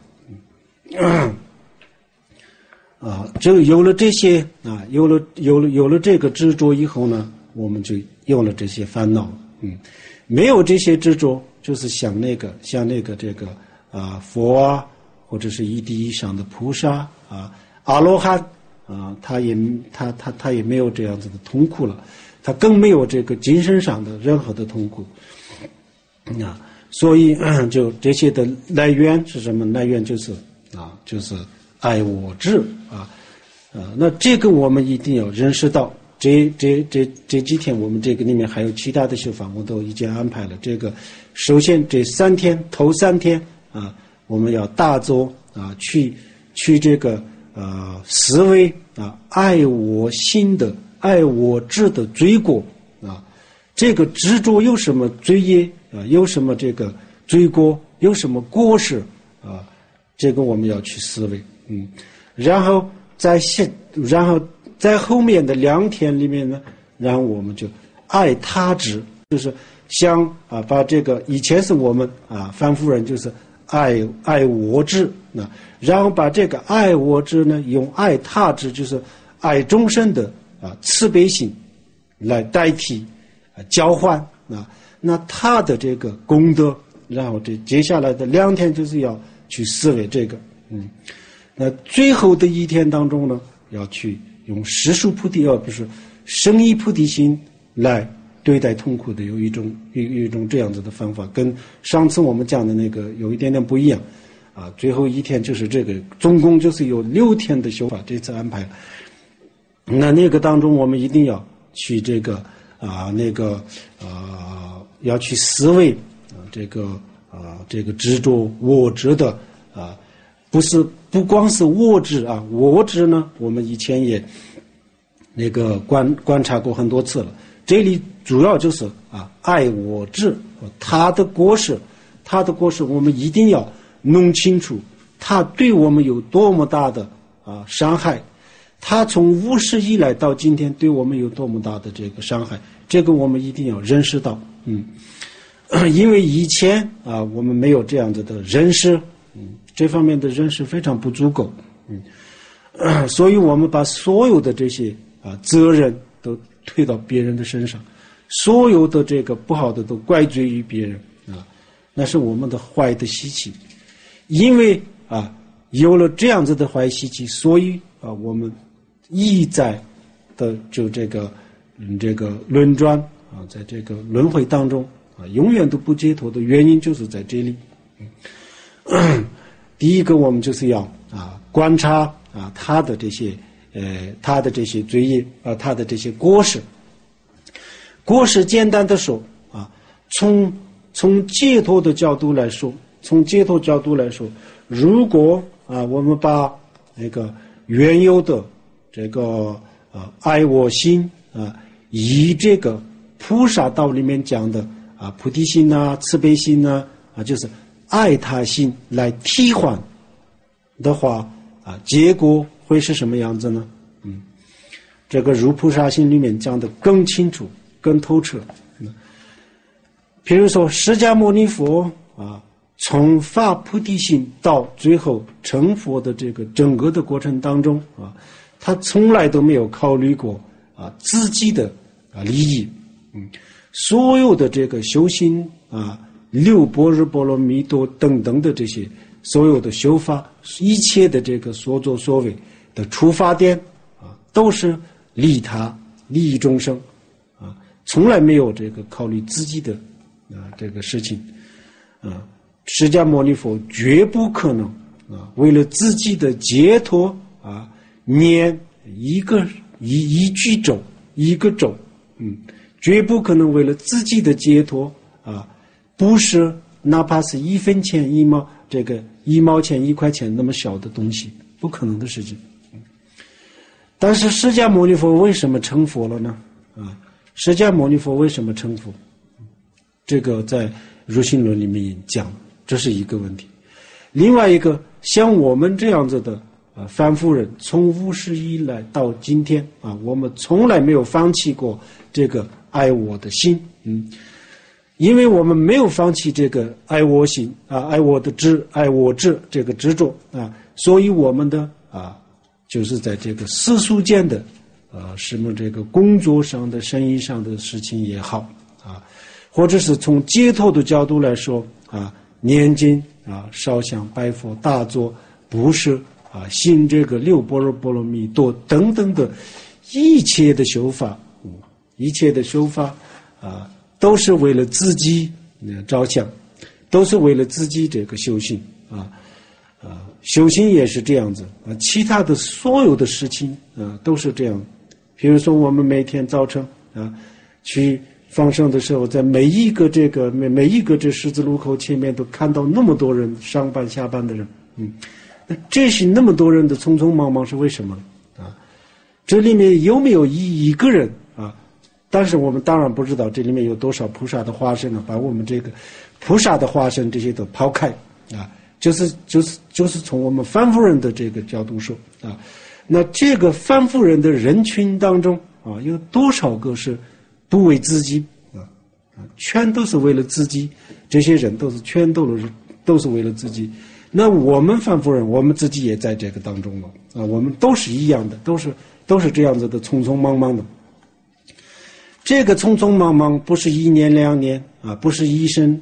就有了这些有了这个执着以后呢，我们就有了这些烦恼没有这些执着，就是像那个这个佛或者是一地以上的菩萨阿罗汉他也没有这样子的痛苦了，他更没有这个精神上的任何的痛苦所以就这些的来源是什么？来源就是爱我执那这个我们一定要认识到。这几天我们这个里面还有其他的修法，我都已经安排了。这个首先这头3天我们要大做去这个思维爱我心的爱我执的罪过这个执着有什么罪业有什么这个罪过，有什么过失这个我们要去思维然后在后面的2天里面呢，然后我们就爱他执，就是像把这个以前是我们凡夫人就是爱我执然后把这个爱我执呢用爱他执，就是爱众生的慈悲心来代替交换那他的这个功德，然后这接下来的2天就是要去思维这个那最后的1天当中呢，要去用实数菩提不是生意菩提心来对待痛苦的，有一种这样子的方法，跟上次我们讲的那个有一点点不一样最后1天就是这个，总共就是有6天的修法，这次安排了那个当中我们一定要去这个要去思维这个执着我执的不光是我执我执呢我们以前也那个观察过很多次了，这里主要就是爱我执他的过失我们一定要弄清楚他对我们有多么大的伤害，他从无始以来到今天对我们有多么大的这个伤害，这个我们一定要认识到因为以前我们没有这样子的认识这方面的认识非常不足够所以我们把所有的这些责任都推到别人的身上，所有的这个不好的都怪罪于别人那是我们的坏的习气。因为有了这样子的坏习气，所以我们一再的就这个轮转在这个轮回当中永远都不解脱的原因就是在这里。第一个我们就是要观察他的这些罪业他的这些过失。过失简单的说从解脱的角度来说，如果我们把那个原有的这个爱我心以这个菩萨道里面讲的菩提心慈悲心就是爱他心来替换的话结果会是什么样子呢？这个如菩萨心里面讲的更清楚更透彻。比如说释迦牟尼佛从发菩提心到最后成佛的这个整个的过程当中他从来都没有考虑过自己的利益。所有的这个修行六般若波罗蜜多等等的这些所有的修法，一切的这个所作所为的出发点都是利他利益众生从来没有这个考虑自己的这个事情释迦牟尼佛绝不可能为了自己的解脱念一句咒一个咒绝不可能为了自己的解脱不是哪怕是1分钱1毛这个1毛钱1块钱那么小的东西，不可能的事情。但是释迦牟尼佛为什么成佛了呢？释迦牟尼佛为什么成佛？这个在入心论里面讲，这是一个问题。另外一个，像我们这样子的凡夫人，从无始以来到今天我们从来没有放弃过这个爱我的心。因为我们没有放弃这个爱我心爱我的爱我执这个执着所以我们的就是在这个世俗间的什么这个工作上的生意上的事情也好或者是从解脱的角度来说念经烧香拜佛大坐布施信这个六般若波罗蜜多等等的一切的修法都是为了自己着想，都是为了自己这个修行修行也是这样子其他的所有的事情都是这样。比如说我们每天早晨去放生的时候，在每一个这十字路口前面都看到那么多人上班下班的人那这些那么多人的匆匆忙忙是为什么这里面有没有一个人但是我们当然不知道这里面有多少菩萨的化身把我们这个菩萨的化身这些都抛开就是从我们凡夫人的这个角度说那这个凡夫人的人群当中有多少个是不为自己全都是为了自己，这些人全都是为了自己。那我们凡夫人，我们自己也在这个当中了我们都是一样的，都是这样子的匆匆忙忙的。这个匆匆忙忙不是1年2年不是一生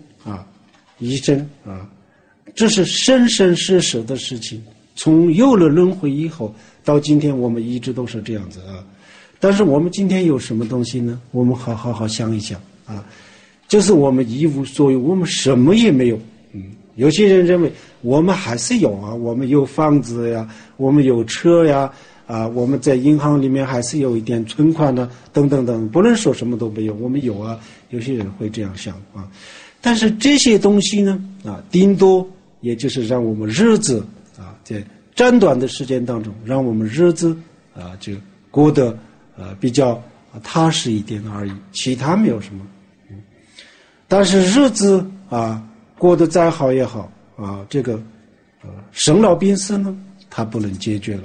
这是生生世世的事情。从有了轮回以后到今天，我们一直都是这样子但是我们今天有什么东西呢？我们好好想一想就是我们一无所有，我们什么也没有。有些人认为我们还是有我们有房子呀，我们有车呀我们在银行里面还是有一点存款等等等，不能说什么都没有，我们有有些人会这样想但是这些东西呢顶多也就是让我们日子在短短的时间当中，让我们日子就过得比较踏实一点而已，其他没有什么。但是日子过得再好也好这个生老病死呢，它不能解决了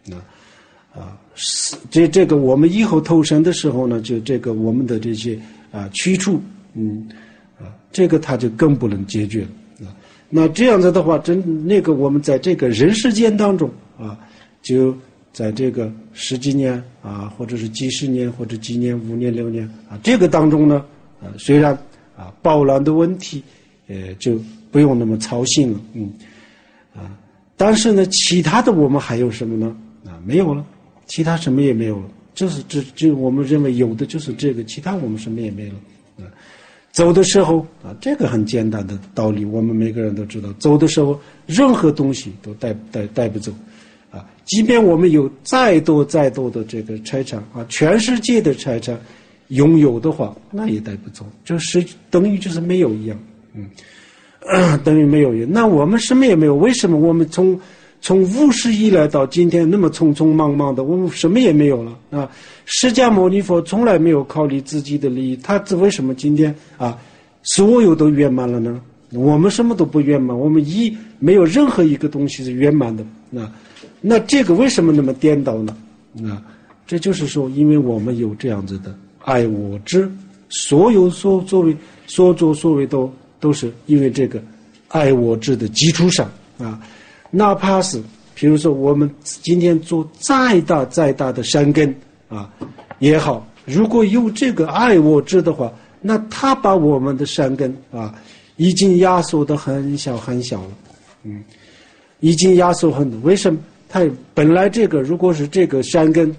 这个我们以后投生的时候呢，就这个我们的这些去处这个它就更不能解决了那这样子的话那个我们在这个人世间当中就在这个十几年啊，或者是几十年，或者几年、5年、6年啊，这个当中呢，虽然暴乱的问题，就不用那么操心了，但是呢，其他的我们还有什么呢？没有了，其他什么也没有了，就是只我们认为有的就是这个，其他我们什么也没了。走的时候这个很简单的道理，我们每个人都知道，走的时候任何东西都带不走。即便我们有再多的这个财产全世界的财产拥有的话，那也带不走，就是等于就是没有一样，等于没有一样。那我们什么也没有，为什么我们从无始以来到今天那么匆匆忙忙的，我们什么也没有了啊？释迦牟尼佛从来没有考虑自己的利益，他为什么今天所有都圆满了呢？我们什么都不圆满，我们没有任何一个东西是圆满的。那这个为什么那么颠倒呢？这就是说，因为我们有这样子的爱我执，所有所作所为都是因为这个爱我执的基础上哪怕是比如说我们今天做再大的善根也好，如果有这个爱我执的话，那他把我们的善根已经压缩得很小很小了，已经压缩很多。为什么？他本来这个如果是这个善根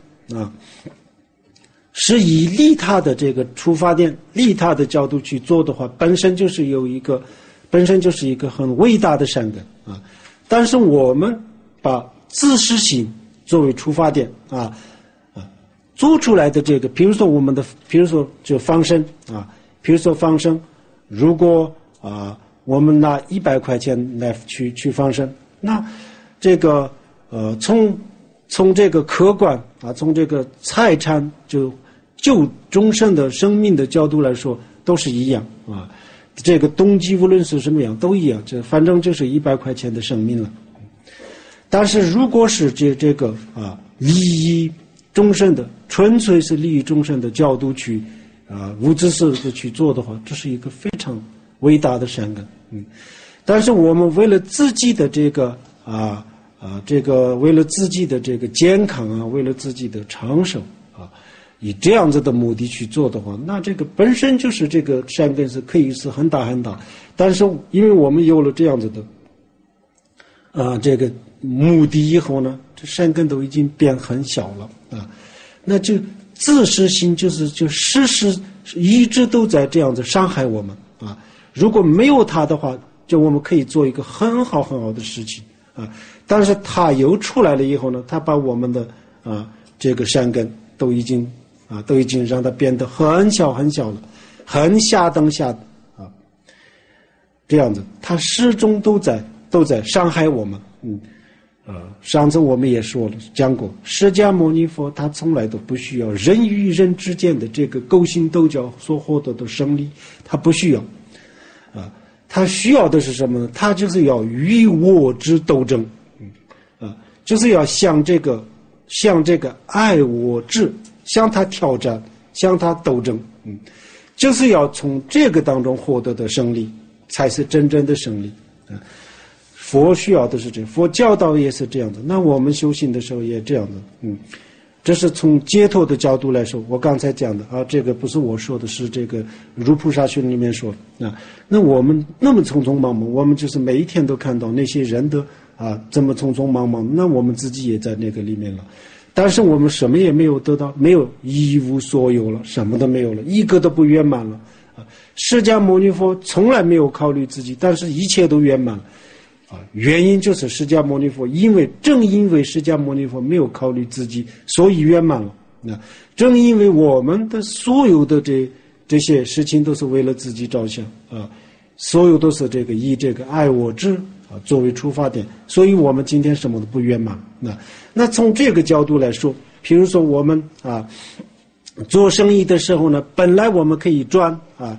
是以利他的这个出发点、利他的角度去做的话，本身就是一个很伟大的善根但是我们把自私心作为出发点做出来的这个，比如说就放生比如说放生，如果我们拿100块钱来去放生，那这个从这个客观从这个财产就终生的生命的角度来说，都是一样这个动机无论是什么样都一样，这反正就是100块钱的生命了。但是如果是这个利益众生的，纯粹是利益众生的角度去无自私的去做的话，这是一个非常伟大的善根但是我们为了自己的这个为了自己的这个健康为了自己的长寿以这样子的目的去做的话，那这个本身就是这个善根是可以是很大很大，但是因为我们有了这样子的这个目的以后呢，这善根都已经变很小了那就自私心就时时一直都在这样子伤害我们如果没有它的话，就我们可以做一个很好的事情但是它又出来了以后呢，它把我们的这个善根都已经让它变得很小很小了，很下等下的这样子，它始终都在伤害我们上次我们也讲过，释迦牟尼佛他从来都不需要人与人之间的这个勾心斗角所获得的胜利，他不需要他需要的是什么呢？他就是要与我之斗争就是要向这个爱我智向他挑战，向他斗争就是要从这个当中获得的胜利才是真正的胜利佛需要的是这样，佛教导也是这样的，那我们修行的时候也这样的这是从解脱的角度来说，我刚才讲的这个不是我说的，是这个如菩萨训里面说那我们那么匆匆忙忙，我们就是每一天都看到那些人的这么匆匆忙忙，那我们自己也在那个里面了，但是我们什么也没有得到，没有一无所有了，什么都没有了，一个都不圆满了释迦牟尼佛从来没有考虑自己，但是一切都圆满了原因就是释迦牟尼佛正因为释迦牟尼佛没有考虑自己，所以圆满了正因为我们的所有的这些事情都是为了自己着想所有都是以这个爱我执作为出发点，所以我们今天什么都不圆满那从这个角度来说，比如说我们做生意的时候呢，本来我们可以赚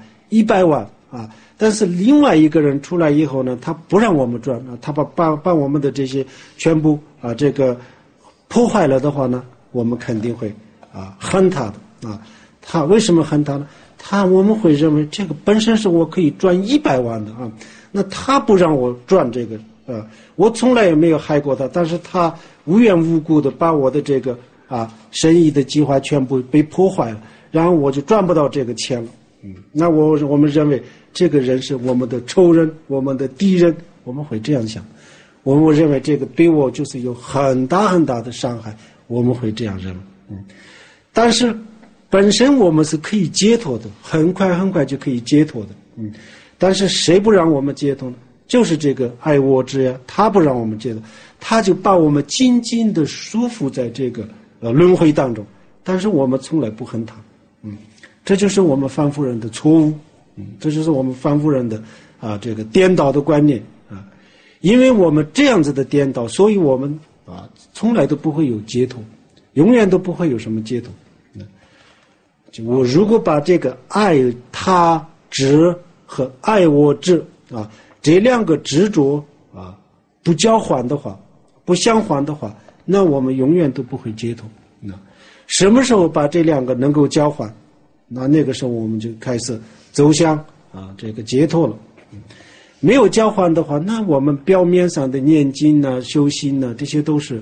100万但是另外一个人出来以后呢，他不让我们赚他把我们的这些全部这个破坏了的话呢，我们肯定会恨他的他为什么恨他呢？我们会认为这个本身是我可以赚100万的那他不让我赚这个我从来也没有害过他，但是他无缘无故的把我的这个生意的计划全部被破坏了，然后我就赚不到这个钱了。那我们认为这个人是我们的仇人，我们的敌人，我们会这样想。我们认为这个对我就是有很大很大的伤害，我们会这样认为。但是本身我们是可以解脱的，很快就可以解脱的。但是谁不让我们解脱呢？就是这个爱我之呀，他不让我们解脱，他就把我们紧紧的束缚在这个轮回当中，但是我们从来不恨他。这就是我们凡夫人的错误。这就是我们凡夫人的这个颠倒的观念。因为我们这样子的颠倒，所以我们从来都不会有解脱，永远都不会有什么解脱。我如果把这个爱他执和爱我执这两个执着不交换的话，不相换的话，那我们永远都不会解脱。什么时候把这两个能够交换，那个时候我们就开始走向这个解脱了。没有交换的话，那我们表面上的念经修心这些都是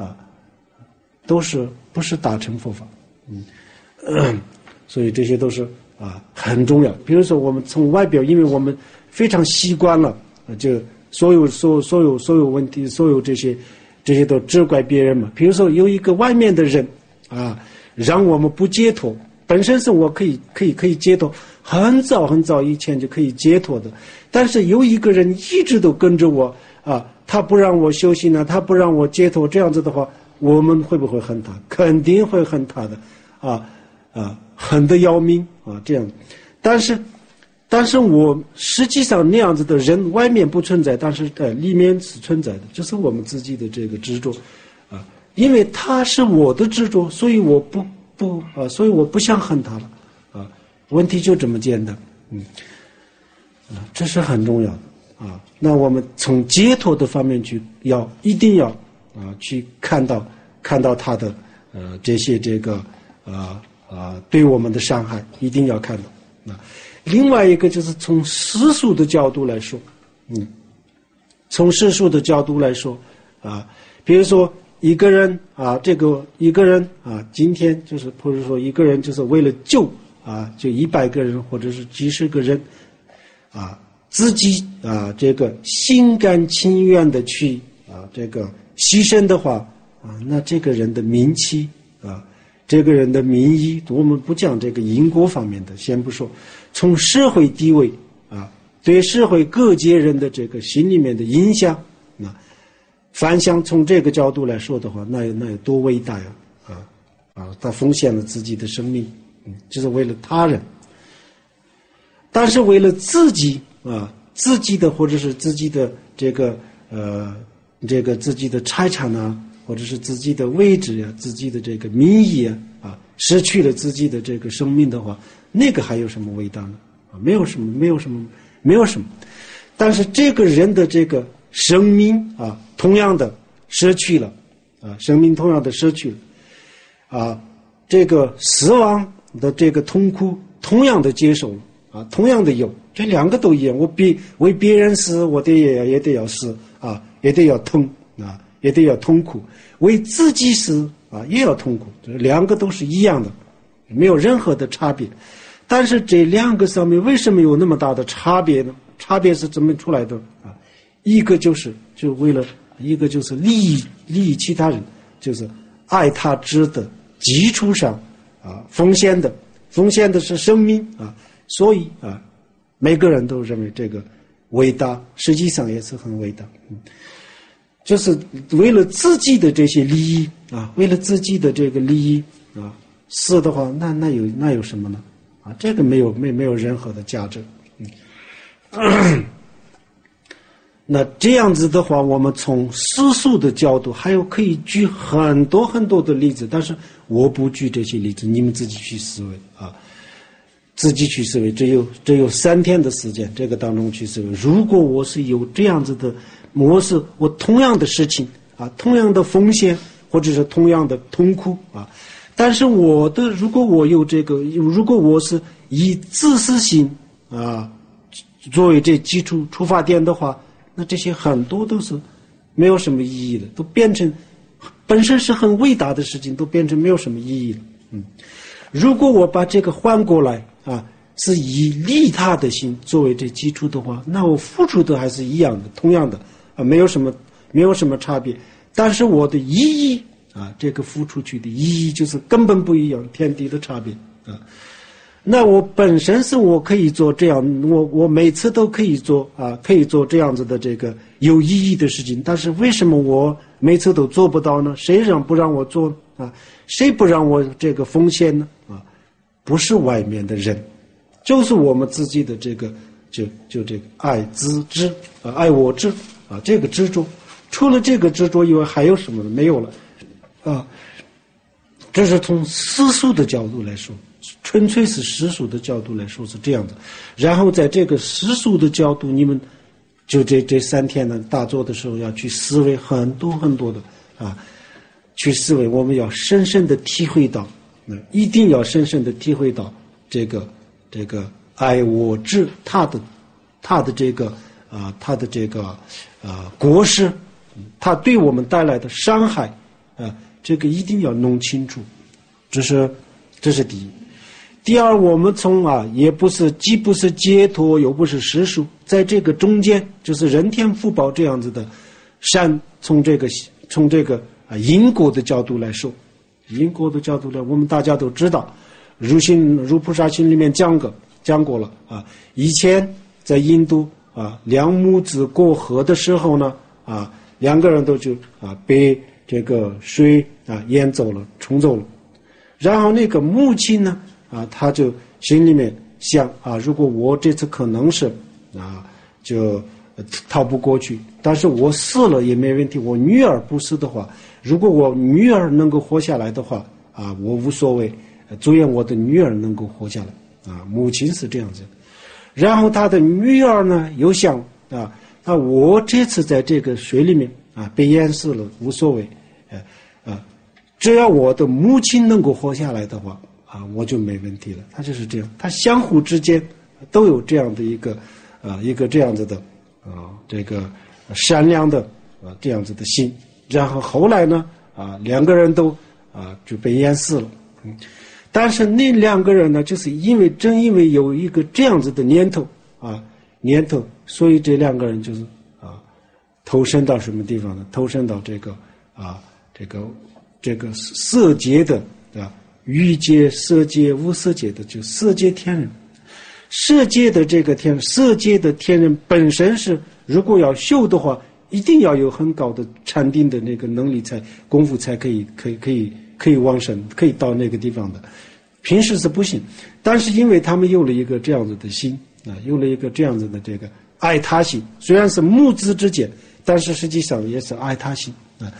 不是达成佛法。所以这些都是很重要。比如说我们从外表，因为我们非常习惯了就所有问题，所有这些都责怪别人嘛。比如说有一个外面的人让我们不解脱，本身是我可以解脱，很早以前就可以解脱的，但是有一个人一直都跟着我他不让我修行他不让我解脱，这样子的话，我们会不会恨他？肯定会恨他的恨得要命这样。但是我实际上那样子的人外面不存在，但是里面是存在的，就是我们自己的这个执着因为他是我的执着，所以我不想恨他了问题就这么简单。这是很重要的那我们从解脱的方面去一定要去看到他的这些这个对我们的伤害，一定要看到另外一个就是从世俗的角度来说从世俗的角度来说比如说一个人今天就是或者说一个人就是为了救就100个人或者是几十个人自己这个心甘情愿的去这个牺牲的话那这个人的名气这个人的名义，我们不讲这个因果方面的，先不说，从社会地位对社会各界人的这个心里面的影响反向从这个角度来说的话，那有多伟大呀他奉献了自己的生命就是为了他人。但是为了自己自己的或者是自己的这个自己的财产或者是自己的位置自己的这个名义失去了自己的这个生命的话，那个还有什么伟大呢？没有什么。但是这个人的这个生命同样的失去了生命同样的失去了这个死亡的这个痛苦同样的接受了同样的有，这两个都一样。我为别人死，我也得要死也得要痛也得要痛苦，为自己死也要痛苦，这两个都是一样的，没有任何的差别。但是这两个上面为什么有那么大的差别呢？差别是怎么出来的一个就为了一个就是利益其他人，就是爱他之的基础上奉献的是生命所以每个人都认为这个伟大，实际上也是很伟大就是为了自己的这些利益为了自己的这个利益死的话，那有什么呢这个没有任何的价值那这样子的话，我们从世俗的角度还有可以举很多很多的例子，但是我不举这些例子，你们自己去思维自己去思维，只有3天的时间，这个当中去思维。如果我是有这样子的模式，我同样的事情同样的风险或者是同样的痛苦但是如果我有这个，如果我是以自私心作为这基础出发点的话， 那这些很多都是没有什么意义的，都变成本身是很伟大的事情，都变成没有什么意义了。如果我把这个换过来啊，是以利他的心作为这基础的话，那我付出的还是一样的，同样的啊，没有什么差别。但是我的意义啊，这个付出去的意义就是根本不一样，天地的差别啊。那我本身是我可以做这样，我每次都可以做啊，可以做这样子的这个有意义的事情，但是为什么我每次都做不到呢？谁不让我做啊？谁不让我这个奉献呢？啊，不是外面的人，就是我们自己的这个就这个爱自知啊，爱我知啊，这个执着。除了这个执着以外，还有什么呢？没有了啊。这是从世俗的角度来说，纯粹是世俗的角度来说是这样的。然后在这个世俗的角度，你们就这3天呢，大坐的时候要去思维很多很多的啊，去思维，我们要深深的体会到，一定要深深的体会到这个爱我知他的这个他的这个国事，他对我们带来的伤害这个一定要弄清楚，这是第一。第二，我们从既不是解脱，又不是世俗，在这个中间，就是人天福报这样子的善，从这个因果的角度来说，因果的角度呢，我们大家都知道，如菩萨心里面讲过了啊。以前在印度两母子过河的时候呢两个人都就被这个水淹走了，冲走了。然后那个母亲呢他就心里面想如果我这次可能是就逃不过去，但是我死了也没问题，我女儿不死的话，如果我女儿能够活下来的话我无所谓，祝愿我的女儿能够活下来母亲是这样子。然后他的女儿呢又想我这次在这个水里面被淹死了无所谓，只要我的母亲能够活下来的话我就没问题了。他就是这样，他相互之间都有这样的一个这样子的这个善良的这样子的心。然后后来呢两个人都就被淹死了。但是那两个人呢，就是正因为有一个这样子的念头，所以这两个人就是投身到什么地方呢？投身到这个色界的欲界、色界、无色界的，就色界天人。色界的这个色界的天人本身是，如果要修的话，一定要有很高的禅定的那个能力，功夫才可以往生，可以到那个地方的。平时是不行，但是因为他们有了一个这样子的心有了一个这样子的这个爱他心，虽然是母子之间，但是实际上也是爱他心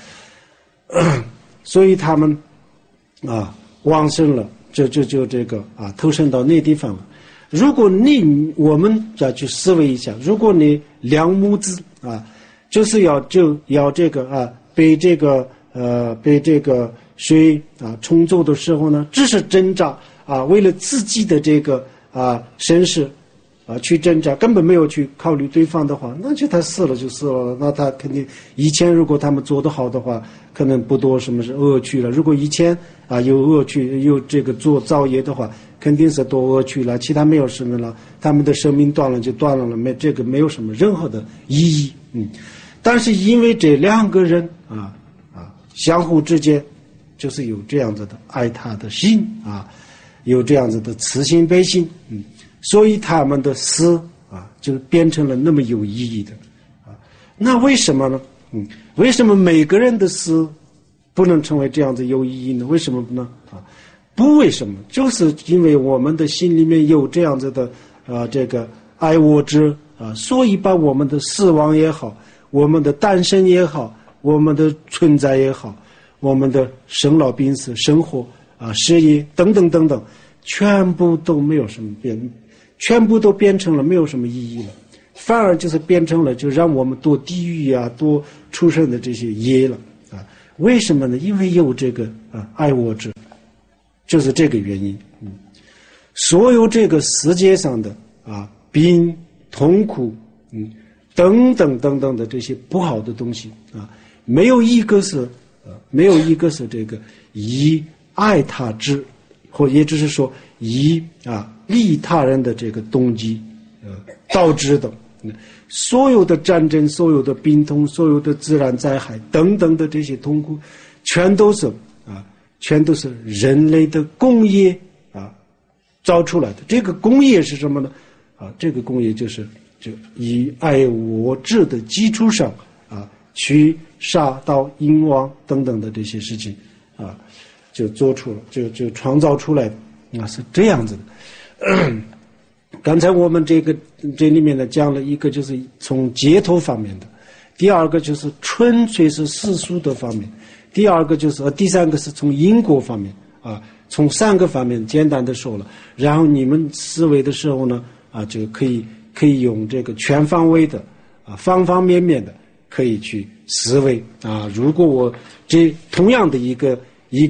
所以他们往生了，就这个投身到那地方了。如果我们再去思维一下，如果你两母子就是要这个被这个水冲走的时候呢，只是挣扎为了自己的这个身世去挣扎，根本没有去考虑对方的话，那就他死了就死了。那他肯定以前如果他们做得好的话，可能不多什么是恶趣了。如果以前有恶趣，有这个做造业的话，肯定是多恶趣了，其他没有什么了，他们的生命断了就断了，没有什么任何的意义。但是因为这两个人相互之间就是有这样子的爱他的心有这样子的慈心悲心所以他们的死就变成了那么有意义的那为什么呢？为什么每个人的死不能成为这样子有意义呢？为什么呢？不为什么，就是因为我们的心里面有这样子的这个爱我知所以把我们的死亡也好，我们的诞生也好，我们的存在也好，我们的生老病死、生活事业等等等等，全部都没有什么全部都变成了没有什么意义了，反而就是变成了就让我们多地狱多出生的这些业了为什么呢？因为有这个爱我知，就是这个原因所有这个世界上的病痛苦等等等等的这些不好的东西啊，没有一个是这个以爱他之，或也就是说以利他人的这个动机导致的。所有的战争、所有的病痛、所有的自然灾害等等的这些痛苦，全都是人类的工业造出来的。这个工业是什么呢？这个工业就以爱我制的基础上去杀盗淫妄等等的这些事情就做出了，就创造出来的是这样子的。刚才我们这里面呢讲了一个就是从解脱方面的，第二个就是纯粹是世俗的方面，第三个是从因果方面从3个方面简单的说了，然后你们思维的时候呢就可以用这个全方位的方方面面的可以去思维如果我这同样的一个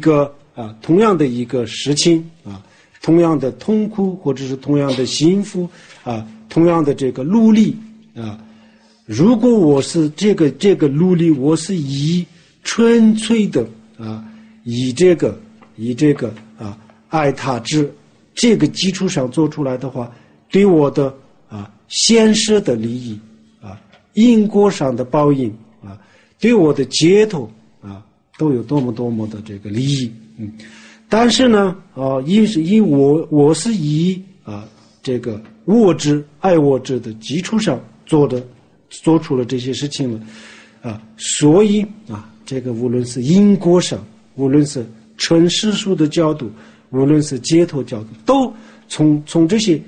事情同样的痛苦或者是同样的幸福同样的这个努力如果我是这个努力我是以纯粹的以这个爱他之这个基础上做出来的话，对我的现实的利益因果上的报应对我的解脱都有多么的这个利益。但是呢我是以这个爱我制的基础上做出了这些事情了所以这个无论是因果上，无论是纯世俗的角度，无论是解脱角度，都从这些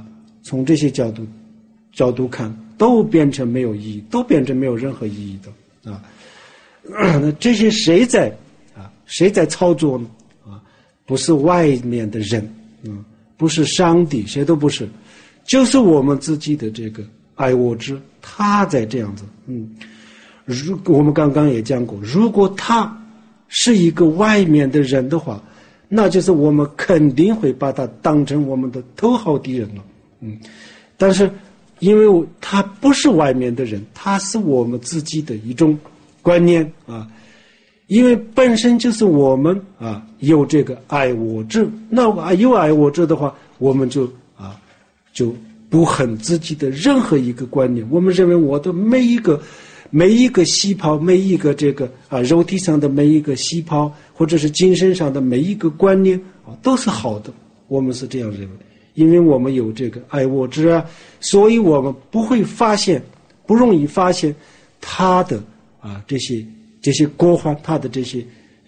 角度看，都变成没有意义，都变成没有任何意义的那这些谁在操作呢？不是外面的人不是上帝，谁都不是，就是我们自己的这个爱我之，他在这样子我们刚刚也讲过，如果他是一个外面的人的话，那就是我们肯定会把他当成我们的头号敌人了但是因为他不是外面的人，他是我们自己的一种观念因为本身就是我们有这个爱我制，那有爱我制的话，我们就不恨自己的任何一个观念，我们认为我的每一个细胞，每一个这个肉体上的每一个细胞，或者是精神上的每一个观念都是好的，我们是这样认为，因为我们有这个爱我制所以我们不容易发现他的这些过患，他的这些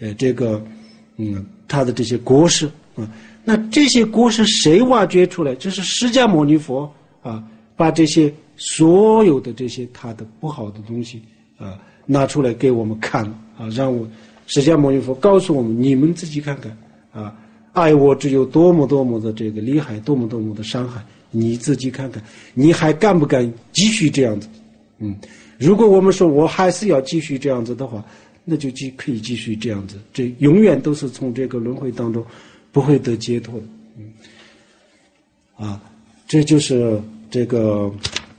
他的这些过失那这些过失谁挖掘出来？就是释迦牟尼佛把这些所有的这些他的不好的东西拿出来给我们看让释迦牟尼佛告诉我们，你们自己看看爱我只有多么的这个厉害，多么的伤害，你自己看看，你还敢不敢继续这样子如果我们说我还是要继续这样子的话，那就可以继续这样子，这永远都是从这个轮回当中不会得解脱的这就是这个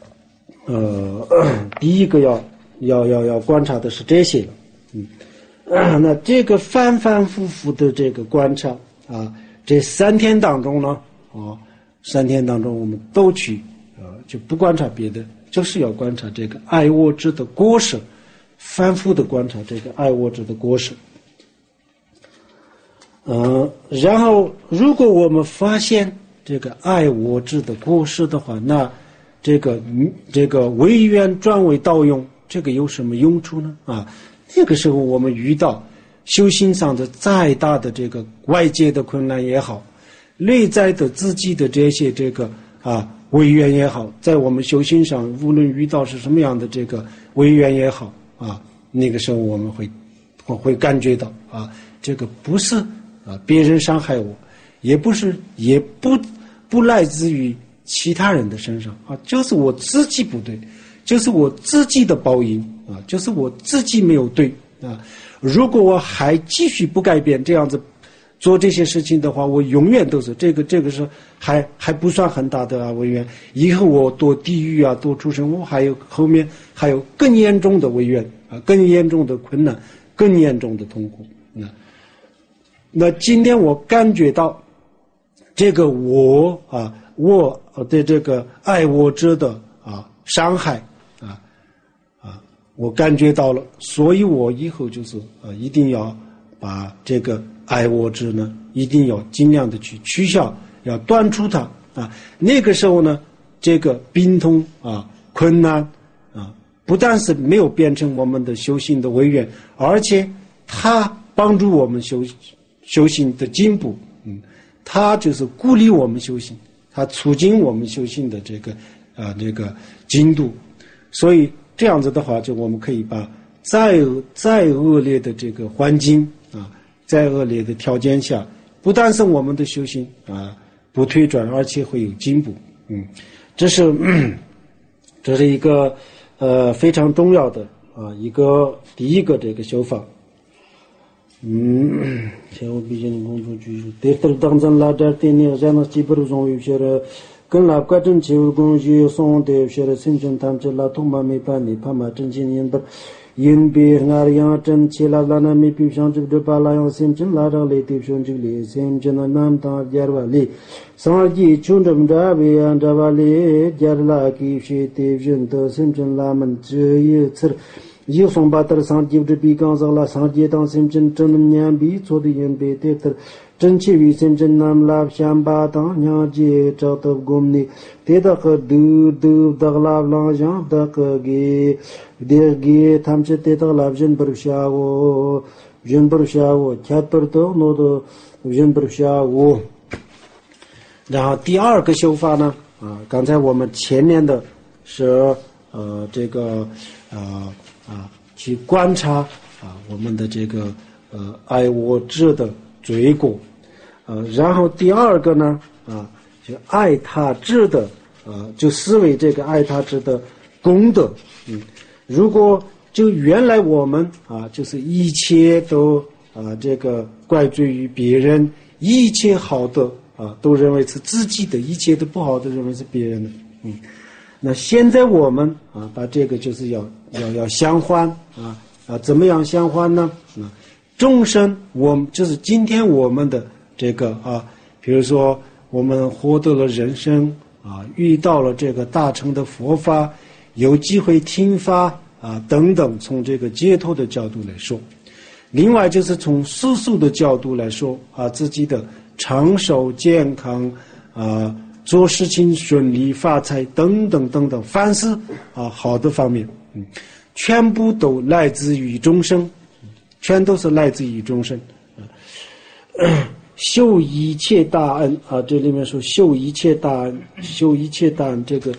第一个要观察的是这些了那这个反反复复的这个观察这3天当中呢3天当中我们都去就不观察别的，就是要观察这个爱我制的果实，反复的观察这个爱我制的果实然后如果我们发现这个爱我制的果实的话，那这个为缘转为盗用，这个有什么用处呢那个时候我们遇到修行上的再大的这个外界的困难也好，内在的自己的这些这个违缘也好，在我们修行上无论遇到是什么样的这个违缘也好那个时候我们会感觉到这个不是别人伤害我，也不来自于其他人的身上就是我自己不对，就是我自己的报应就是我自己没有对如果我还继续不改变，这样子做这些事情的话，我永远都是这个是还不算很大的违愿。以后我堕地狱啊，堕畜生，我后面还有更严重的违愿啊，更严重的困难，更严重的痛苦。那今天我感觉到这个我的这个爱我者的伤害我感觉到了，所以我以后就是一定要把这个爱我者呢，一定要尽量的去取消，要断除它那个时候呢，这个病痛困难不但是没有变成我们的修行的违愿，而且它帮助我们修行的进步，它就是鼓励我们修行，它促进我们修行的这个进度。所以这样子的话，就我们可以把再恶劣的这个环境再恶劣的条件下，不但是我们的修行不退转，而且会有进步。这是一个非常重要的第一个这个修法。前我毕竟工作局得当真拉点点呢，这样基本上有些人跟拉关正气工具送的有些人深圳他们这拉通嘛没办你怕嘛真心人的因别俺样真气拉拉那没比上这个把拉样深圳拉上来对上这里深圳的南当加瓦里上级穷着着为安着瓦里加拉给些对人的深圳拉们这一次有送把的上级这比刚上了上级当深圳真的年比做的人别的真气为深圳南拉乡把当娘姐找到公里得到和都的拉浪上的个给他们是得到拉人不下我人不下我卡不到那的人不下我。然后第二个修法呢刚才我们前面的是这个去观察我们的这个爱我者的罪过然后第二个呢就爱他者的就思维这个爱他者的功德。如果就原来我们就是一切都这个怪罪于别人，一切好的都认为是自己的，一切都不好的认为是别人的。那现在我们把这个就是要相欢怎么样相欢呢？众生我们就是今天我们的这个比如说我们获得了人生遇到了这个大乘的佛法，有机会听法等等，从这个解脱的角度来说。另外就是从世俗的角度来说自己的长寿健康做事情顺利发财等等等等，凡是好的方面全部都来自于众生，全都是来自于众生。修一切大恩这里面说修一切大恩，修一切大恩这个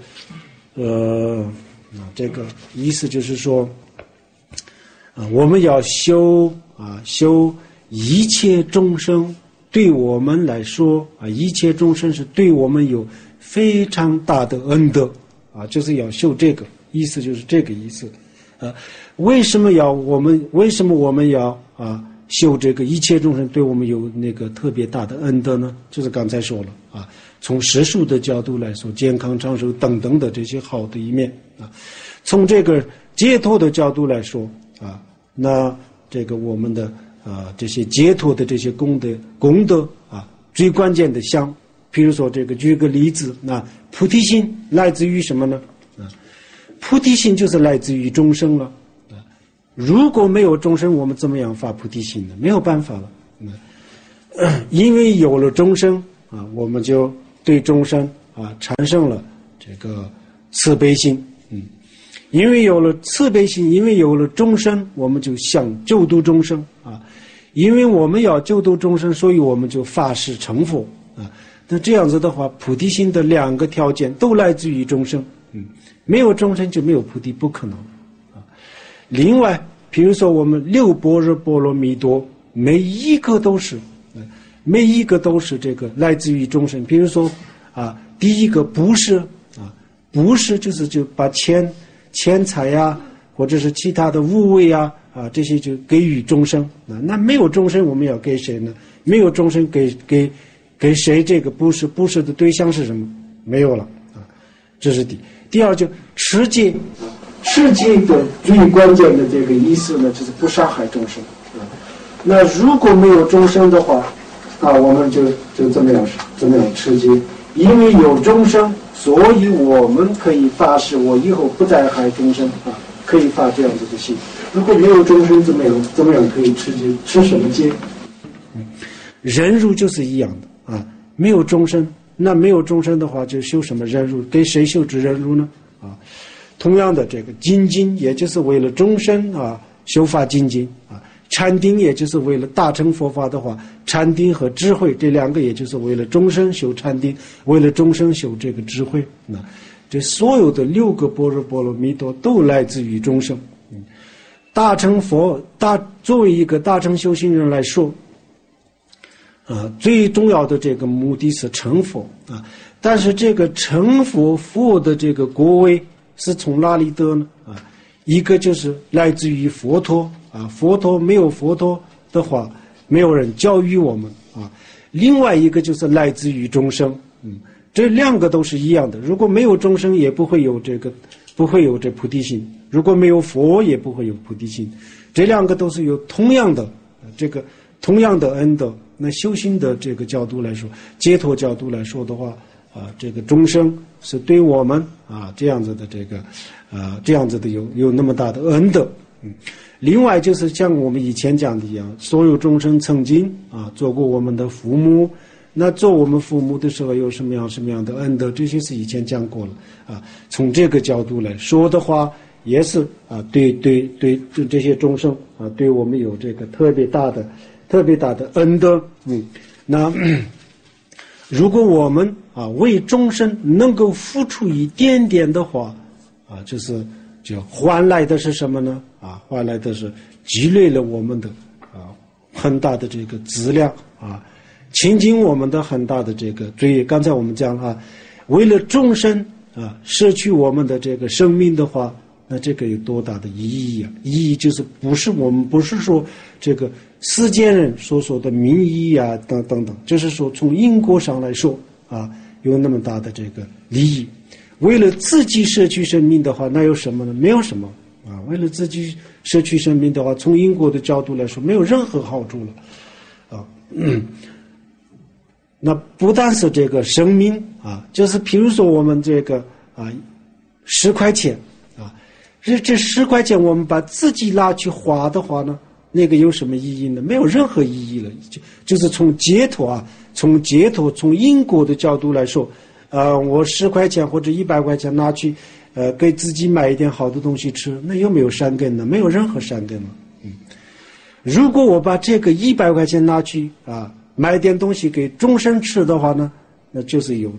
这个意思就是说我们要修一切众生，对我们来说一切众生是对我们有非常大的恩德就是要修这个意思，就是这个意思。为什么我们要修这个一切众生对我们有那个特别大的恩德呢？就是刚才说了从世俗的角度来说，健康长寿等等的这些好的一面从这个解脱的角度来说那这个我们的这些解脱的这些功德最关键的像比如说这个举个例子，那菩提心来自于什么呢？菩提心就是来自于众生了。如果没有众生，我们怎么样发菩提心呢？没有办法了。因为有了众生我们就对众生产生了这个慈悲心。因为有了慈悲心，因为有了众生，我们就想救度众生因为我们要救度众生，所以我们就发誓成佛那这样子的话，菩提心的两个条件都来自于众生。没有众生就没有菩提，不可能另外比如说我们六般若波罗蜜多，每一个都是这个来自于众生。比如说第一个布施布施就把钱财或者是其他的物味这些就给予众生那没有众生我们要给谁呢？ 没有众生给谁这个布施的对象是什么？没有了啊，这是第二就持戒，持戒的最关键的这个意思呢，就是不伤害众生啊。那如果没有众生的话，啊，我们就怎么样持戒？因为有众生，所以我们可以发誓，我以后不再害众生啊，可以发这样子的心。如果没有众生，怎么样可以持戒？持什么戒？忍辱就是一样的啊，没有众生，那没有众生的话，就修什么忍辱？给谁修止忍辱呢？啊，同样的这个精进，也就是为了众生啊，修法精进啊。禅定也就是为了大乘佛法的话，禅定和智慧这两个也就是为了众生修禅定，为了众生修这个智慧。那这所有的6个般若波罗蜜多都来自于众生。大乘作为一个大乘修行人来说，最重要的这个目的是成佛啊。但是这个成佛的这个果位是从哪里得呢？啊，一个就是来自于佛陀。啊，没有佛陀的话，没有人教育我们啊。另外一个就是来自于众生，这2个都是一样的。如果没有众生，也不会有这菩提心；如果没有佛，也不会有菩提心。这2个都是有同样的恩德。那修行的这个角度来说，解脱角度来说的话，这个众生是对我们啊这样子的有那么大的恩德。另外就是像我们以前讲的一样，所有众生曾经做过我们的父母，那做我们父母的时候有什么样的恩德，这些是以前讲过了啊。从这个角度来说的话，也是对这些众生对我们有这个特别大的恩德。那如果我们为众生能够付出一点点的话就换来的是什么呢？换来的是积累了我们的很大的这个资粮清净我们的很大的这个罪业。刚才我们讲为了众生舍去我们的这个生命的话，那这个有多大的意义啊？意义就是我们不是说这个世间人所说的名义等等，就是说从因果上来说有那么大的这个利益。为了自己舍去生命的话，那有什么呢？没有什么为了自己舍去生命的话，从因果的角度来说，没有任何好处了那不但是这个生命就是比如说我们这个10块钱这10块钱我们把自己拿去花的话呢，那个有什么意义呢？没有任何意义了。就是从解脱从因果的角度来说，我10块钱或者100块钱拿去给自己买一点好的东西吃，那有没有善根呢？没有任何善根了。如果我把这个100块钱拿去买点东西给众生吃的话呢，那就是有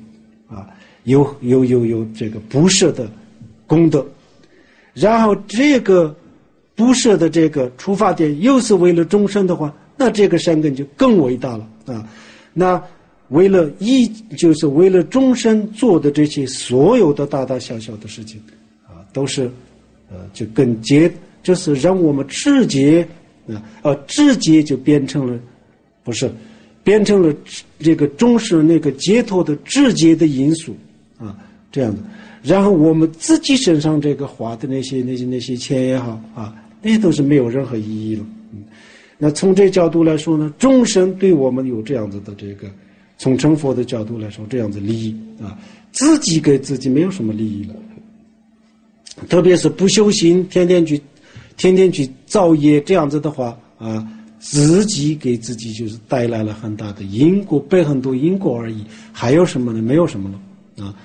这个布施的功德。然后这个布施的这个出发点又是为了众生的话，那这个善根就更伟大了那就是为了众生做的这些所有的大大小小的事情都是就就是让我们知觉就变成了这个重视那个解脱的知觉的因素这样的。然后我们自己身上这个花的那些钱也好那些都是没有任何意义了。那从这角度来说呢，众生对我们有这样子的这个，从成佛的角度来说，这样子利益自己给自己没有什么利益了。特别是不修行，天天去造业，这样子的话自己给自己就是带来了很大的因果，背很多因果而已。还有什么呢？没有什么了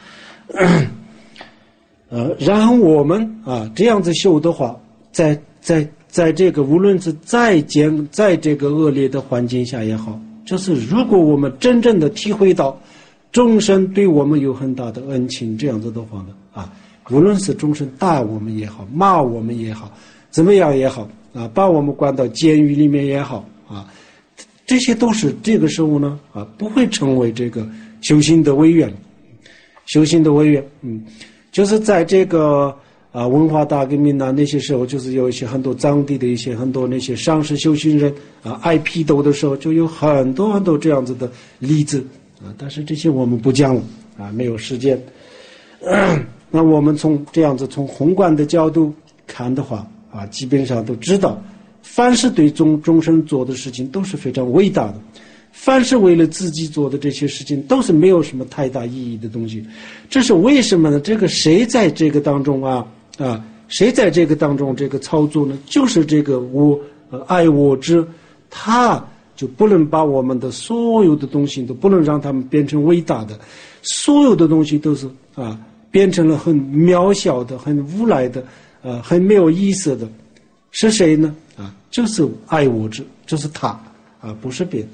然后我们这样子修的话，在这个无论是在这个恶劣的环境下也好，就是如果我们真正的体会到众生对我们有很大的恩情，这样子的话呢无论是众生打我们也好，骂我们也好，怎么样也好把我们关到监狱里面也好这些都是这个时候呢不会成为这个修行的违愿。就是在这个文化大革命那些时候，就是有一些很多当地的一些很多那些上师修行人爱批斗的时候，就有很多很多这样子的例子但是这些我们不讲了没有时间。那我们从这样子从宏观的角度看的话基本上都知道，凡是对众生做的事情都是非常伟大的，凡是为了自己做的这些事情都是没有什么太大意义的东西。这是为什么呢？这个谁在这个当中谁在这个当中这个操作呢？就是这个爱我之，他就不能把我们的所有的东西都不能让他们变成伟大的，所有的东西都是变成了很渺小的、很无赖的、很没有意思的。是谁呢？就是爱我之，就是他不是别的。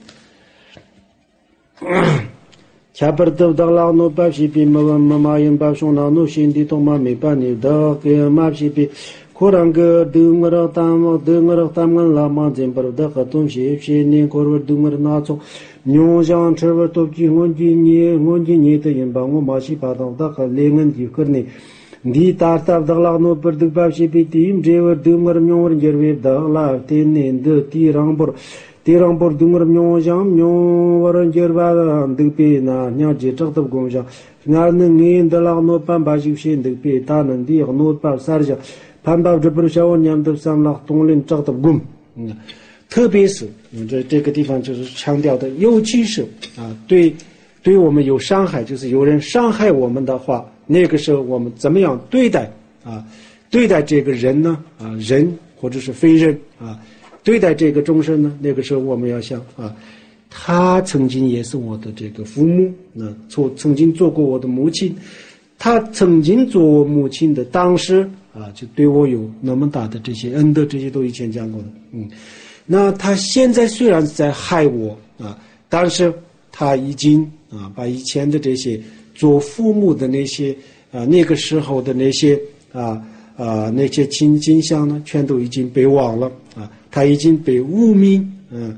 恰巴德达拉诺巴西比马因巴松拉诺辛迪托马没巴尼达给马西比。Kurang dengar taman lama jemper da khatum she ne korwar dengar na cho nyo jang cherwar top ji ngonji ni te yin bango ma shi pa da kha lengan ji karne di tar tar da la no per dik ba shi pi tim jewer dengar nyor jerwe da la te ne de ti rangbor dengar nyo jam nyo war jerwa dik pe na nya je chak tab gom ja ngar ne ngin da la no pam ba ji she dik pe ta nan di no pa sar ja潘巴这不是小娘的三拉东林找的工，特别是这个地方就是强调的，尤其是对我们有伤害，就是有人伤害我们的话，那个时候我们怎么样对待这个人呢？人或者是非人对待这个众生呢？那个时候我们要想他曾经也是我的这个父母，曾经做过我的母亲，他曾经做我母亲的当时。就对我有那么大的这些恩德，这些都以前讲过的。那他现在虽然在害我但是他已经把以前的这些做父母的那些那个时候的那些那些景象呢，全都已经被忘了他已经被污名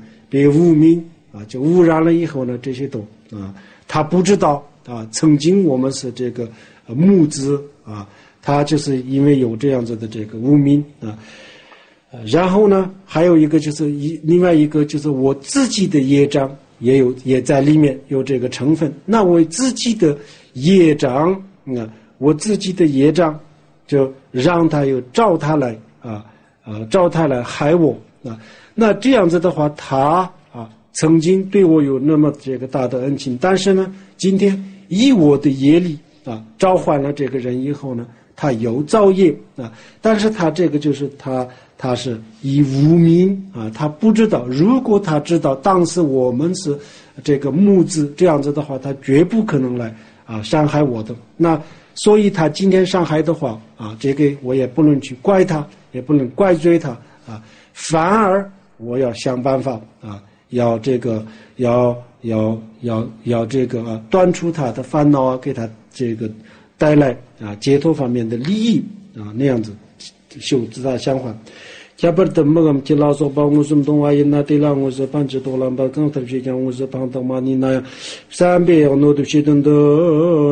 就污染了以后呢，这些都他不知道曾经我们是这个母子他就是因为有这样子的这个污名然后呢，还有一个就是另外一个就是我自己的业障也在里面有这个成分。那我自己的业障我自己的业障就让他照他来害我那这样子的话，他曾经对我有那么这个大的恩情，但是呢，今天以我的业力召唤了这个人以后呢，他有造业但是他这个就是他是以无名他不知道，如果他知道当时我们是这个母子这样子的话，他绝不可能来伤害我的。那所以他今天伤害的话这个我也不能去怪他，也不能怪罪他反而我要想办法要这个要这个断除他的烦恼给他这个带来解脱方面的利益那样子修自他相还。加本的么个老说把我什东华因那对了我是半只多了把刚才去讲我是旁的嘛你那样三百要弄的些等我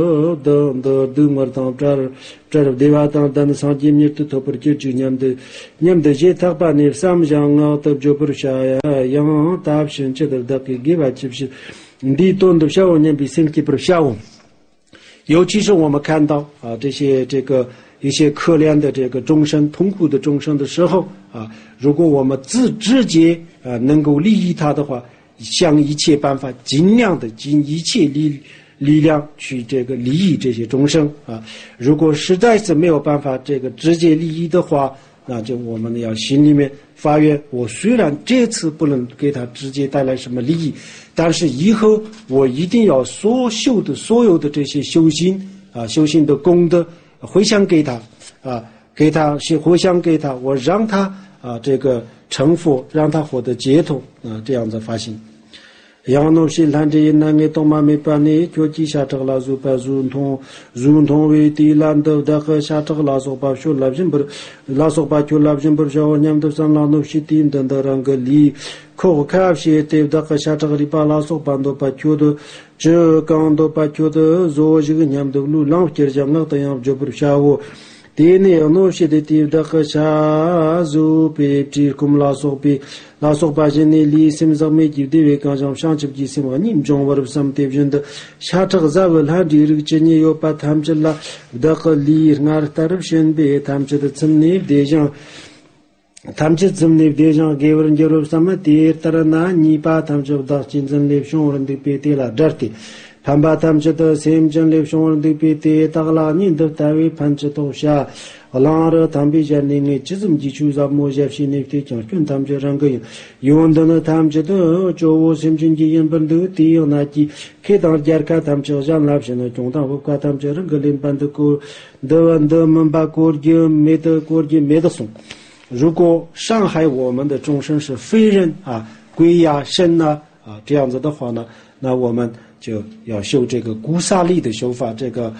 当这对吧当上几米的头不就年的些他把你三项的就不下呀样大选这的给给吧就是你动的小年比身体不下午尤其是我们看到这些这个一些可怜的这个众生痛苦的众生的时候如果我们直接能够利益他的话，想一切办法尽量的尽一切力量去这个利益这些众生如果实在是没有办法这个直接利益的话，那就我们要心里面发愿，我虽然这次不能给他直接带来什么利益，但是以后我一定要所有的这些修行的功德回向给他回向给他，我让他这个成佛，让他获得解脱这样子发心。yang no shi lan de na nge to ma me pa ne kyo ji sha ta la zu pa zu thong we ti lan de da kha sha ta la so pa shu la jin bur la so pa kyo la jin bur sha nyam de san la no shi tin dan da rang li ko ka shi te da kha sha ta ri pa la so pa do pa kyo de je kan do pa kyo de zo ji nyam de lu lang cher jam na ta yam jo bur sha wo Dene no shede tivda kha zu pe ptir kum la so pa jene li sim zame ji de ka jam shang chip ji sim nim jong war sam te jend sha tag za wel ha dir chene yo pa tham challa da qali ngar tarf shen be tham chid chimne de jang tham chid chimne de jang gewer jero sam te tarana ni pa tham chid da chin zan le shong ran de pe te la darti Pamba tamchata sem jan lep shong de pe te tagla nin de tawi panchato sha alar tambi jan ne chizum ji chu za mo jap shi ne te chang chun tam je rang ge yon dan tam je de jo wo sem jin ji yin ban de ti yo na ji ke dar jar ka tam che jan lap shi ne chong da wo ka tam je rang ge len ban de ko de wan de man ba ko ge me de song 如果伤害我们的众生是非人啊鬼呀神啊这样子的话呢那我们就要修这个孤萨利的修法，这个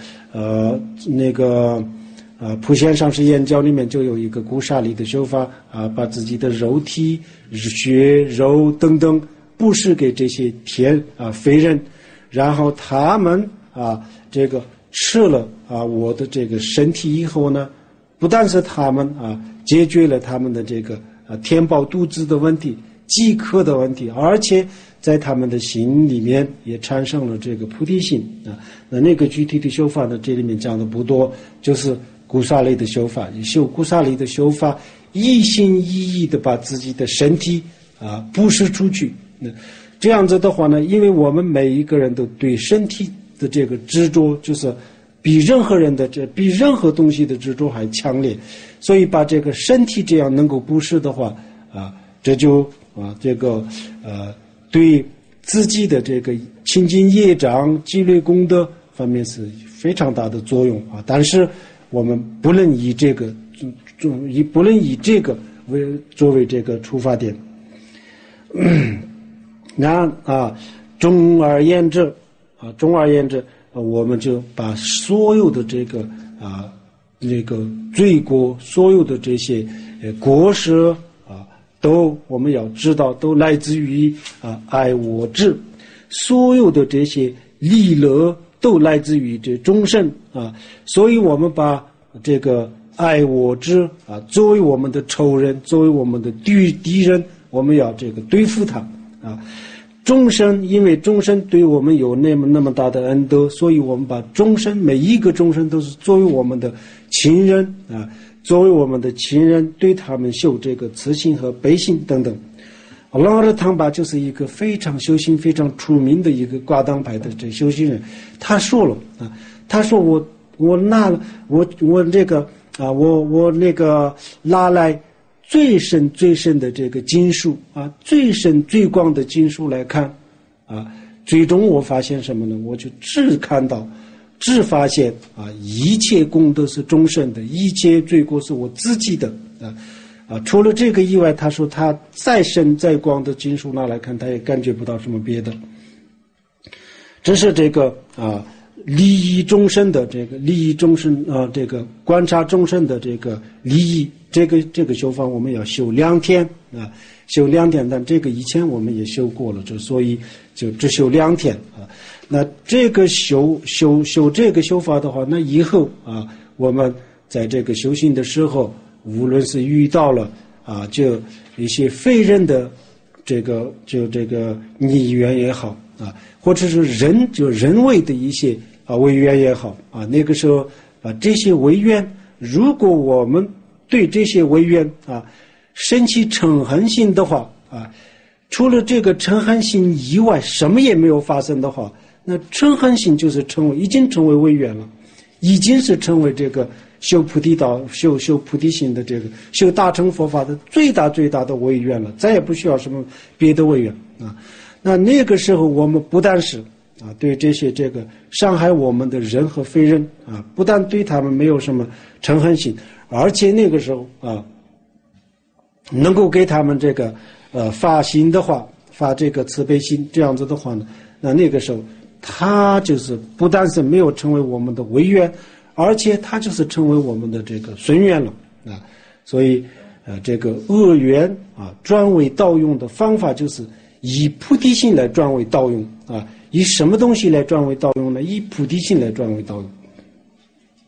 普贤上师言教里面就有一个孤萨利的修法啊，把自己的肉体、血肉等等布施给这些非人，然后他们这个吃了我的这个身体以后呢，不但是他们解决了他们的这个填饱肚子的问题、饥渴的问题，而且在他们的心里面也产生了这个菩提心那个具体的修法呢，这里面讲的不多，就是孤萨类的修法，修孤萨类的修法，一心一意的把自己的身体布施出去。这样子的话呢，因为我们每一个人都对身体的这个执着，就是比任何东西的执着还强烈，所以把这个身体这样能够布施的话这就对自己的这个清净业障积累功德方面是非常大的作用但是我们不能以这个作为这个出发点那总而言之我们就把所有的这个罪过，所有的这些过失我们要知道都来自于爱我执，所有的这些利乐都来自于这众生所以我们把这个爱我执作为我们的仇人，作为我们的敌人，我们要这个对付他众生，因为众生对我们有那么大的恩德，所以我们把众生每一个众生都是作为我们的亲人作为我们的亲人，对他们修这个慈心和悲心等等。朗尔汤巴就是一个非常修行非常出名的一个挂当派的这修行人，他说了他说我拿了我这个我那个拿来最深的这个经书最深最广的经书来看最终我发现什么呢？我就只发现一切功德是众生的，一切罪过是我自己的除了这个以外，他说他再深再广的经书拿来看，他也感觉不到什么别的。这是这个利益众生的这个观察众生的这个利益，这个修法我们要修2天修2天，但这个以前我们也修过了，所以就只修2天那这个修这个修法的话，那以后我们在这个修行的时候，无论是遇到了就一些非人的这个逆缘也好或者是人为的一些违缘也好那个时候这些违缘，如果我们对这些违缘生起嗔恨心的话除了这个嗔恨心以外什么也没有发生的话，那嗔恨心就是已经成为违缘了，已经是成为这个修菩提道修菩提心的这个修大乘佛法的最大的违缘了，再也不需要什么别的违缘那个时候我们不但是对这些这个伤害我们的人和非人不但对他们没有什么嗔恨心，而且那个时候能够给他们这个发心的话，发这个慈悲心，这样子的话呢，那个时候他就是不但是没有成为我们的违缘，而且他就是成为我们的这个顺缘了所以这个恶缘转为道用的方法就是以菩提心来转为道用以什么东西来转为道用呢？以菩提心来转为道用。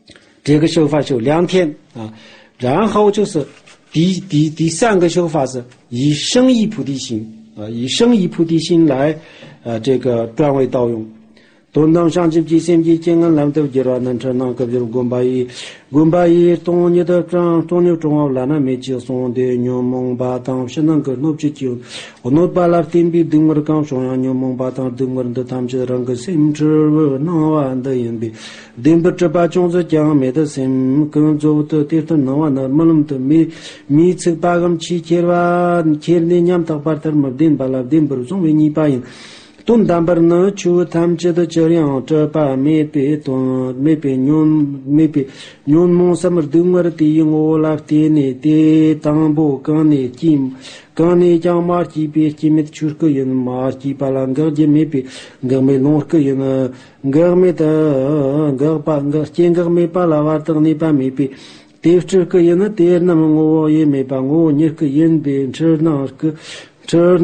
这个修法修2天啊，然后就是第3个修法是以生意菩提心啊，以生意菩提心来这个转为道用。东当上级基心基经安南都吉拉南城那个比如贡巴伊东尼的张东尼中奥兰那没接送的牛蒙巴当是那个诺吉就我诺巴拉丁比丁我的刚说呀牛蒙巴当丁我的他们这两个心智那完的因比丁不这把种子讲没的心跟走的地方那完的么那么的米吃巴个七千万千年年到巴特么丁巴拉丁不中为你巴因东丹巴呢，就他们这的这样，这把没被东没被用什么东儿的用我来的呢的当不跟你进，跟你讲马几别几没就是个人马几巴拉个就没被，个没弄个人个没的个把个见个没巴拉瓦等你把没被。对这个人的对，那么我也没把我你个人变成那个。这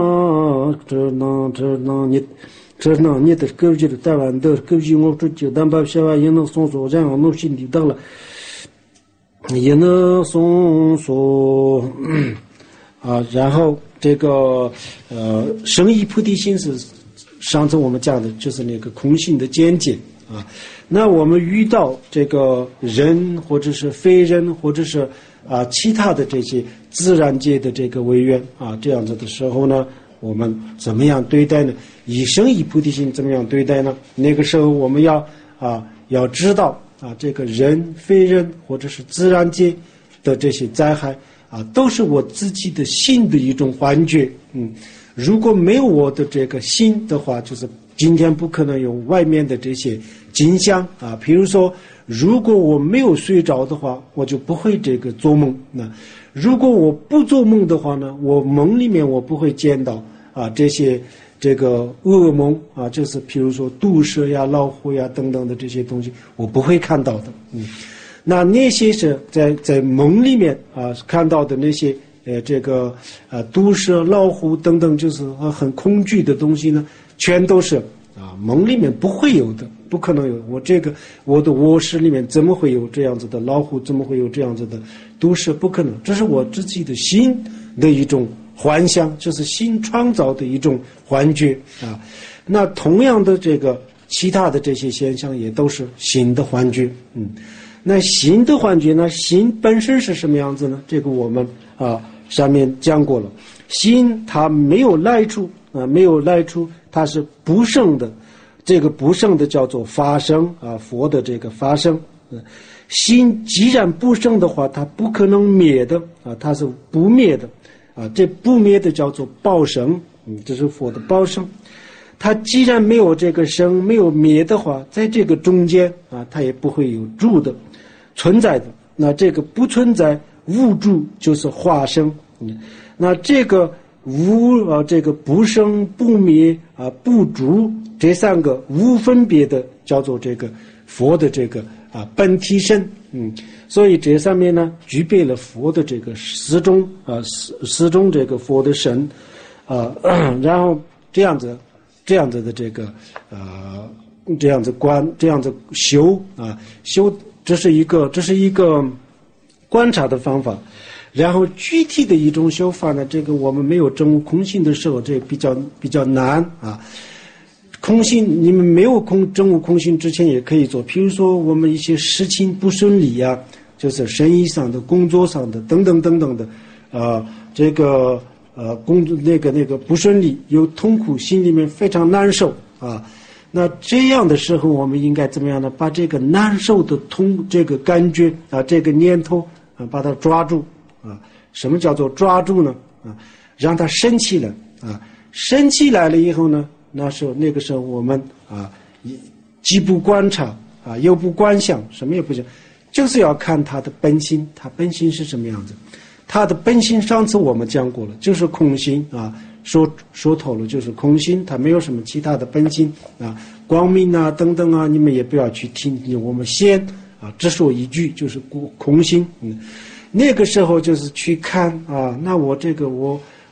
你的狗就台湾的狗就我出去，但把小娃也能送说这样弄心里到了，也能送说啊，然后这个生意菩提心是上次我们讲的就是那个空性的见解啊。那我们遇到这个人或者是非人或者是其他的这些自然界的这个违缘这样子的时候呢，我们怎么样对待呢？以生以菩提心怎么样对待呢？那个时候我们要知道这个人非人或者是自然界的这些灾害都是我自己的心的一种幻觉。如果没有我的这个心的话，就是今天不可能有外面的这些景象比如说如果我没有睡着的话，我就不会这个做梦。那如果我不做梦的话呢，我梦里面我不会见到这些这个噩梦就是比如说毒蛇呀、老虎呀等等的这些东西，我不会看到的。那些是在梦里面看到的那些这个毒蛇、老虎等等，就是很恐惧的东西呢，全都是梦里面不会有的，不可能有。我的卧室里面怎么会有这样子的老虎？怎么会有这样子的毒蛇？不可能，这是我自己的心的一种幻象，就是心创造的一种幻觉那同样的这个其他的这些现象也都是心的幻觉。那心的幻觉呢？心本身是什么样子呢？这个我们上面讲过了。心它没有来处没有来处，它是不生的。这个不生的叫做发生佛的这个发生。心既然不生的话，它不可能灭的它是不灭的这不灭的叫做报生。这是佛的报生。它既然没有这个生没有灭的话，在这个中间它也不会有住的存在的。那这个不存在无住就是化生。那这个无这个不生不灭不住，这3个无分别的叫做这个佛的这个本体身。所以这上面呢具备了佛的这个四种这个佛的身然后这样子的这个这样子观这样子修修，这是一个观察的方法。然后具体的一种修法呢，这个我们没有证悟空性的时候，这比较难空性你们没有证悟空性之前也可以做，譬如说我们一些事情不顺利就是生意上的、工作上的等等等等的这个工作那个不顺利，有痛苦，心里面非常难受那这样的时候我们应该怎么样呢？把这个难受的这个感觉这个念头把它抓住什么叫做抓住呢？让它升起来升起来了以后呢，那个时候我们既不观察又不观想，什么也不想，就是要看它的本性。它本性是什么样子？它的本性上次我们讲过了，就是空性说透了，就是空性，它没有什么其他的本性光明等等你们也不要去听，我们先只说一句，就是空性。那个时候就是去看那我这个我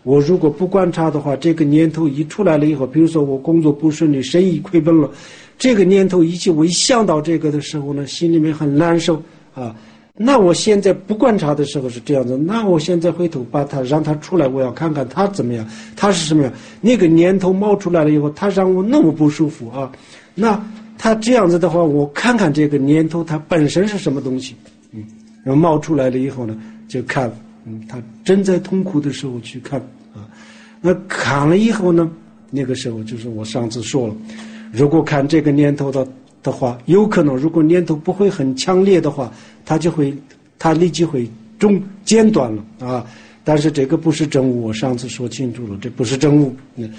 我如果不观察的话，这个念头一出来了以后，比如说我工作不顺利，生意亏本了，这个念头我一想到这个的时候呢，心里面很难受啊。那我现在不观察的时候是这样子，那我现在回头把它让它出来，我要看看它怎么样，它是什么样。那个念头冒出来了以后，它让我那么不舒服啊。那它这样子的话，我看看这个念头它本身是什么东西，然后冒出来了以后呢，就看，他正在痛苦的时候去看啊。那看了以后呢，那个时候就是我上次说了，如果看这个念头的话，有可能如果念头不会很强烈的话，它立即会间断了啊。但是这个不是真悟，我上次说清楚了，这不是真悟。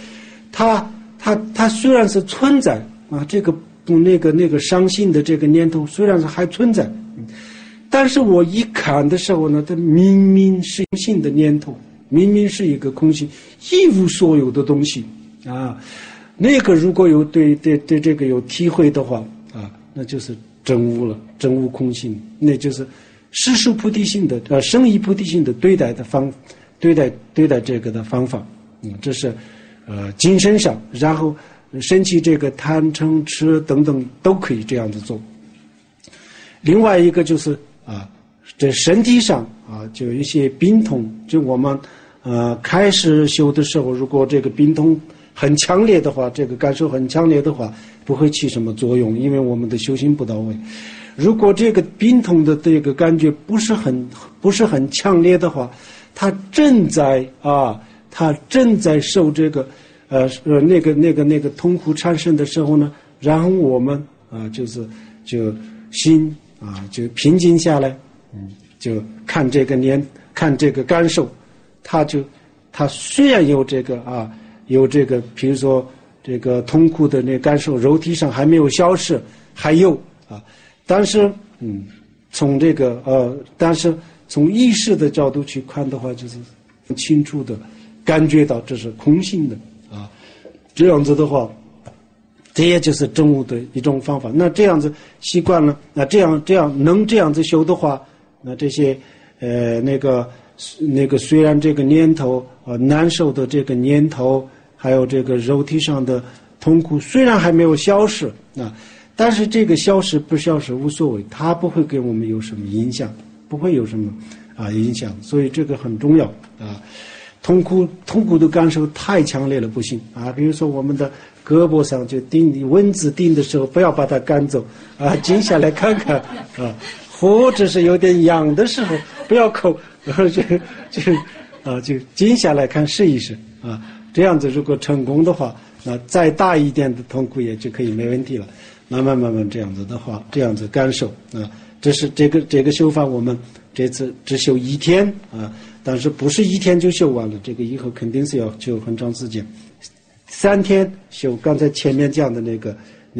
它虽然是存在啊，这个那个伤心的这个念头虽然是还存在，但是我一看的时候呢，它明明是空性的念头，明明是一个空性，一无所有的东西啊。那个如果有对这个有体会的话啊，那就是真悟了，真悟空性，那就是世俗菩提心的生意菩提心的对待这个的方法。这是精神上，然后升起这个贪嗔痴等等都可以这样子做。另外一个就是这身体上就有一些病痛，就我们开始修的时候，如果这个病痛很强烈的话，这个感受很强烈的话，不会起什么作用，因为我们的修行不到位。如果这个病痛的这个感觉不是很强烈的话，他正在受这个那个痛苦产生的时候呢，然后我们就心就平静下来，就看这个感受，他虽然有这个比如说这个痛苦的那感受，肉体上还没有消失，还有但是但是从意识的角度去看的话，就是清楚的感觉到这是空性的这样子的话，这也就是真悟的一种方法。那这样子习惯了，那这样能这样子修的话，那这些那个虽然这个念头难受的这个念头，还有这个肉体上的痛苦虽然还没有消失但是这个消失不消失无所谓，它不会给我们有什么影响，不会有什么影响，所以这个很重要痛苦的感受太强烈了不行比如说我们的胳膊上就蚊子叮的时候，不要把它赶走静下来看看或者是有点痒的时候不要抠，就静下来看，试一试这样子如果成功的话，那再大一点的痛苦也就可以没问题了。慢慢这样子的话，这样子感受这是这个修法，我们这次只修1天但是不是1天就修完了，这个以后肯定是要修很长时间，3天修刚才前面讲的那个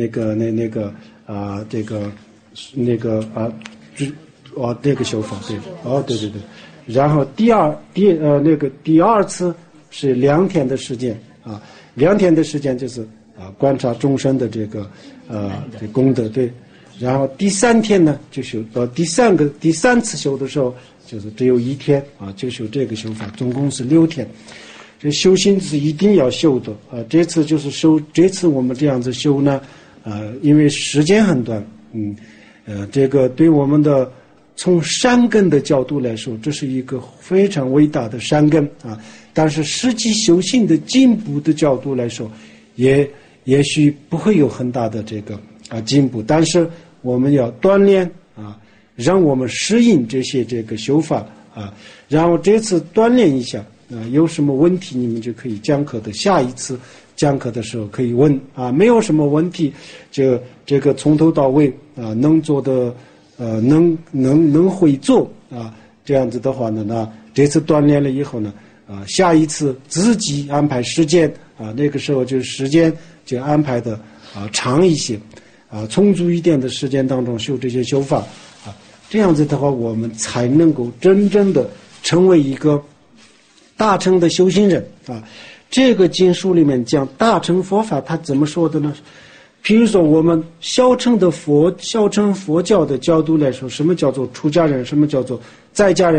这个修法对，然后第二次是2天的时间2天的时间就是观察众生的这个这功德对，然后第3天呢就修到第3次修的时候，就是只有1天就修这个修法，总共是6天。这修行是一定要修的这次我们这样子修呢因为时间很短这个对我们的从善根的角度来说，这是一个非常伟大的善根但是实际修行的进步的角度来说，也许不会有很大的这个进步，但是我们要锻炼让我们适应这些这个修法然后这次锻炼一下有什么问题你们就可以讲课的，下一次讲课的时候可以问没有什么问题就这个从头到尾能做的能会做这样子的话呢，那这次锻炼了以后呢下一次自己安排时间那个时候就时间就安排的长一些充足一点的时间当中修这些修法这样子的话我们才能够真正的成为一个大乘的修行人这个经书里面讲大乘佛法他怎么说的呢？比如说我们小乘佛教的角度来说，什么叫做出家人，什么叫做在家人呢？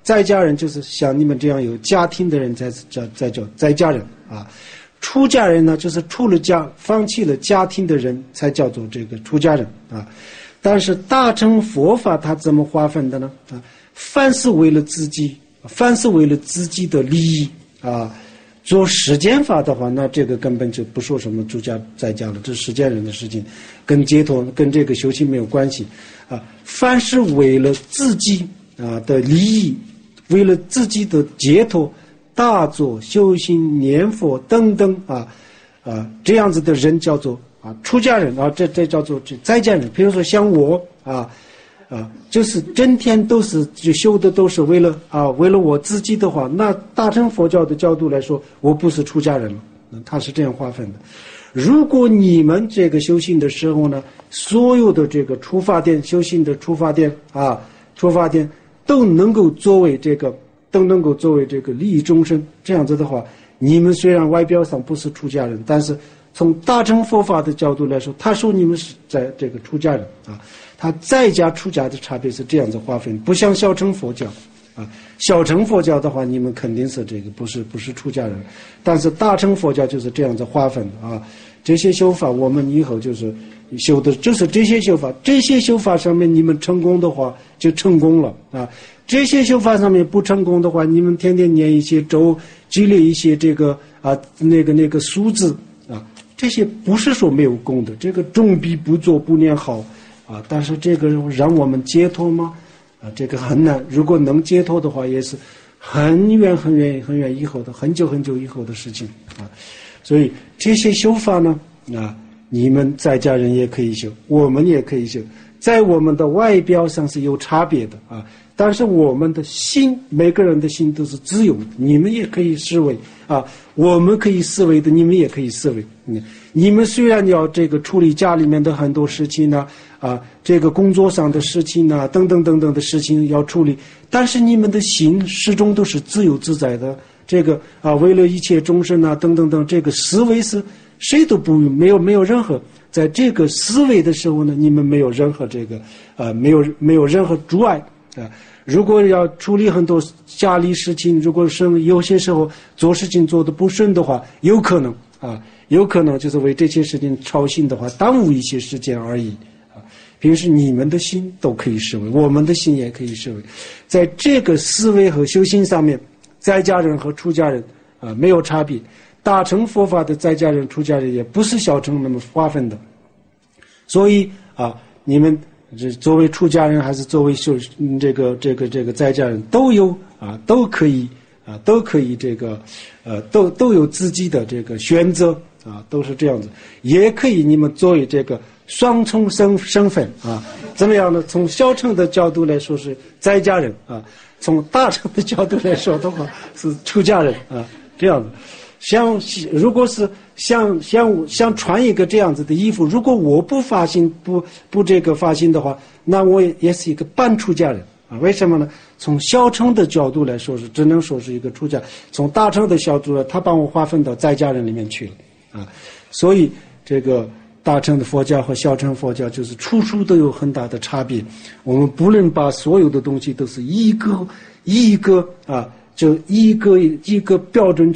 在家人就是像你们这样有家庭的人才叫在家人啊。出家人呢，就是出了家放弃了家庭的人才叫做这个出家人啊。但是大乘佛法它怎么划分的呢？啊，凡是为了自己的利益啊，做实践法的话，那这个根本就不说什么出家在家了，这是实践人的事情，跟解脱跟这个修行没有关系啊。凡是为了自己的利益，为了自己的解脱，大作修行念佛等等这样子的人叫做出家人啊，这叫做在家人。比如说像我就是整天都是就修的都是为了我自己的话，那大乘佛教的角度来说，我不是出家人了，他是这样划分的。如果你们这个修行的时候呢，所有的这个出发点修行的出发点都能够作为这个利益众生，这样子的话，你们虽然外表上不是出家人，但是从大乘佛法的角度来说，他说你们是在这个出家人啊。他在家出家的差别是这样子划分，不像小乘佛教小乘佛教的话，你们肯定是这个不是出家人，但是大乘佛教就是这样子划分的这些修法我们以后就是修的就是这些修法，这些修法上面你们成功的话就成功了这些修法上面不成功的话，你们天天念一些咒，积累一些这个那个数字这些不是说没有功的，这个总比不做不念好但是这个让我们解脱吗？这个很难。如果能解脱的话，也是很远以后的，很久以后的事情所以这些修法呢你们在家人也可以修，我们也可以修，在我们的外表上是有差别的但是我们的心，每个人的心都是自由的，你们也可以思维我们可以思维的，你们也可以思维你们虽然要这个处理家里面的很多事情呢这个工作上的事情呢等等的事情要处理，但是你们的心始终都是自由自在的，这个为了一切众生等等这个思维是谁都没有任何，在这个思维的时候呢，你们没有任何这个没有任何阻碍如果要处理很多家里事情，如果是有些时候做事情做得不顺的话，有可能就是为这些事情操心的话，耽误一些时间而已平时你们的心都可以思维，我们的心也可以思维，在这个思维和修行上面，在家人和出家人没有差别。大乘佛法的在家人出家人也不是小乘那么划分的，所以你们作为出家人还是作为这个在家人都有都可以这个都有自己的这个选择都是这样子，也可以你们作为这个双重身份怎么样呢？从小乘的角度来说是在家人从大乘的角度来说的话是出家人这样子。如果是像穿一个这样子的衣服，如果我不发心不这个发心的话，那我也是一个半出家人为什么呢？从小乘的角度来说是只能说是一个出家，从大乘的角度他把我划分到在家人里面去了所以这个大乘的佛教和小乘佛教就是处处都有很大的差别，我们不能把所有的东西都是一个就一个标准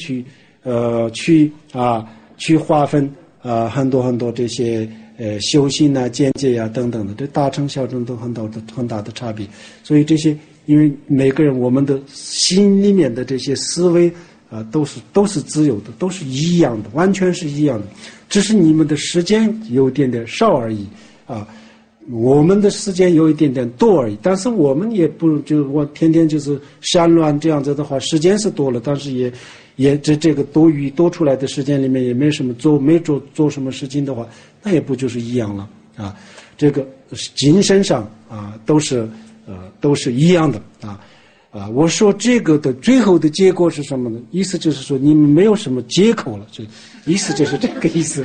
去划分很多这些修行见解等等的，这大乘小乘都很大的差别。所以这些因为每个人我们的心里面的这些思维都是自由的，都是一样的，完全是一样的，只是你们的时间有一点点少而已我们的时间有一点点多而已，但是我们也不就我天天就是山乱这样子的话，时间是多了，但是也这个多出来的时间里面也没什么没做什么事情的话，那也不就是一样了这个精神上都是一样的我说这个的最后的结果是什么呢？意思就是说你们没有什么借口了，就意思就是这个意思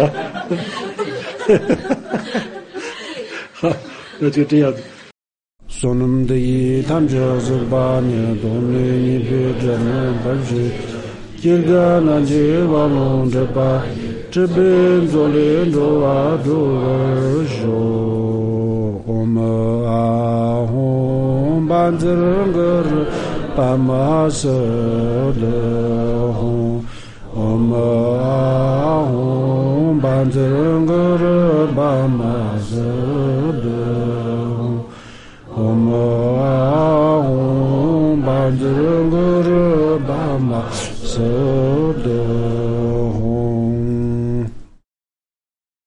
好，那就这样子。 Sonum de tamja zurbanya domne ni pejana barje kirgana je walon de ba jeben zole do ado jo om a hom banzer 巴玛舍勒吽，唵嘛吽，班智仁格热巴玛舍勒吽，唵嘛吽，班智仁格热巴玛舍勒。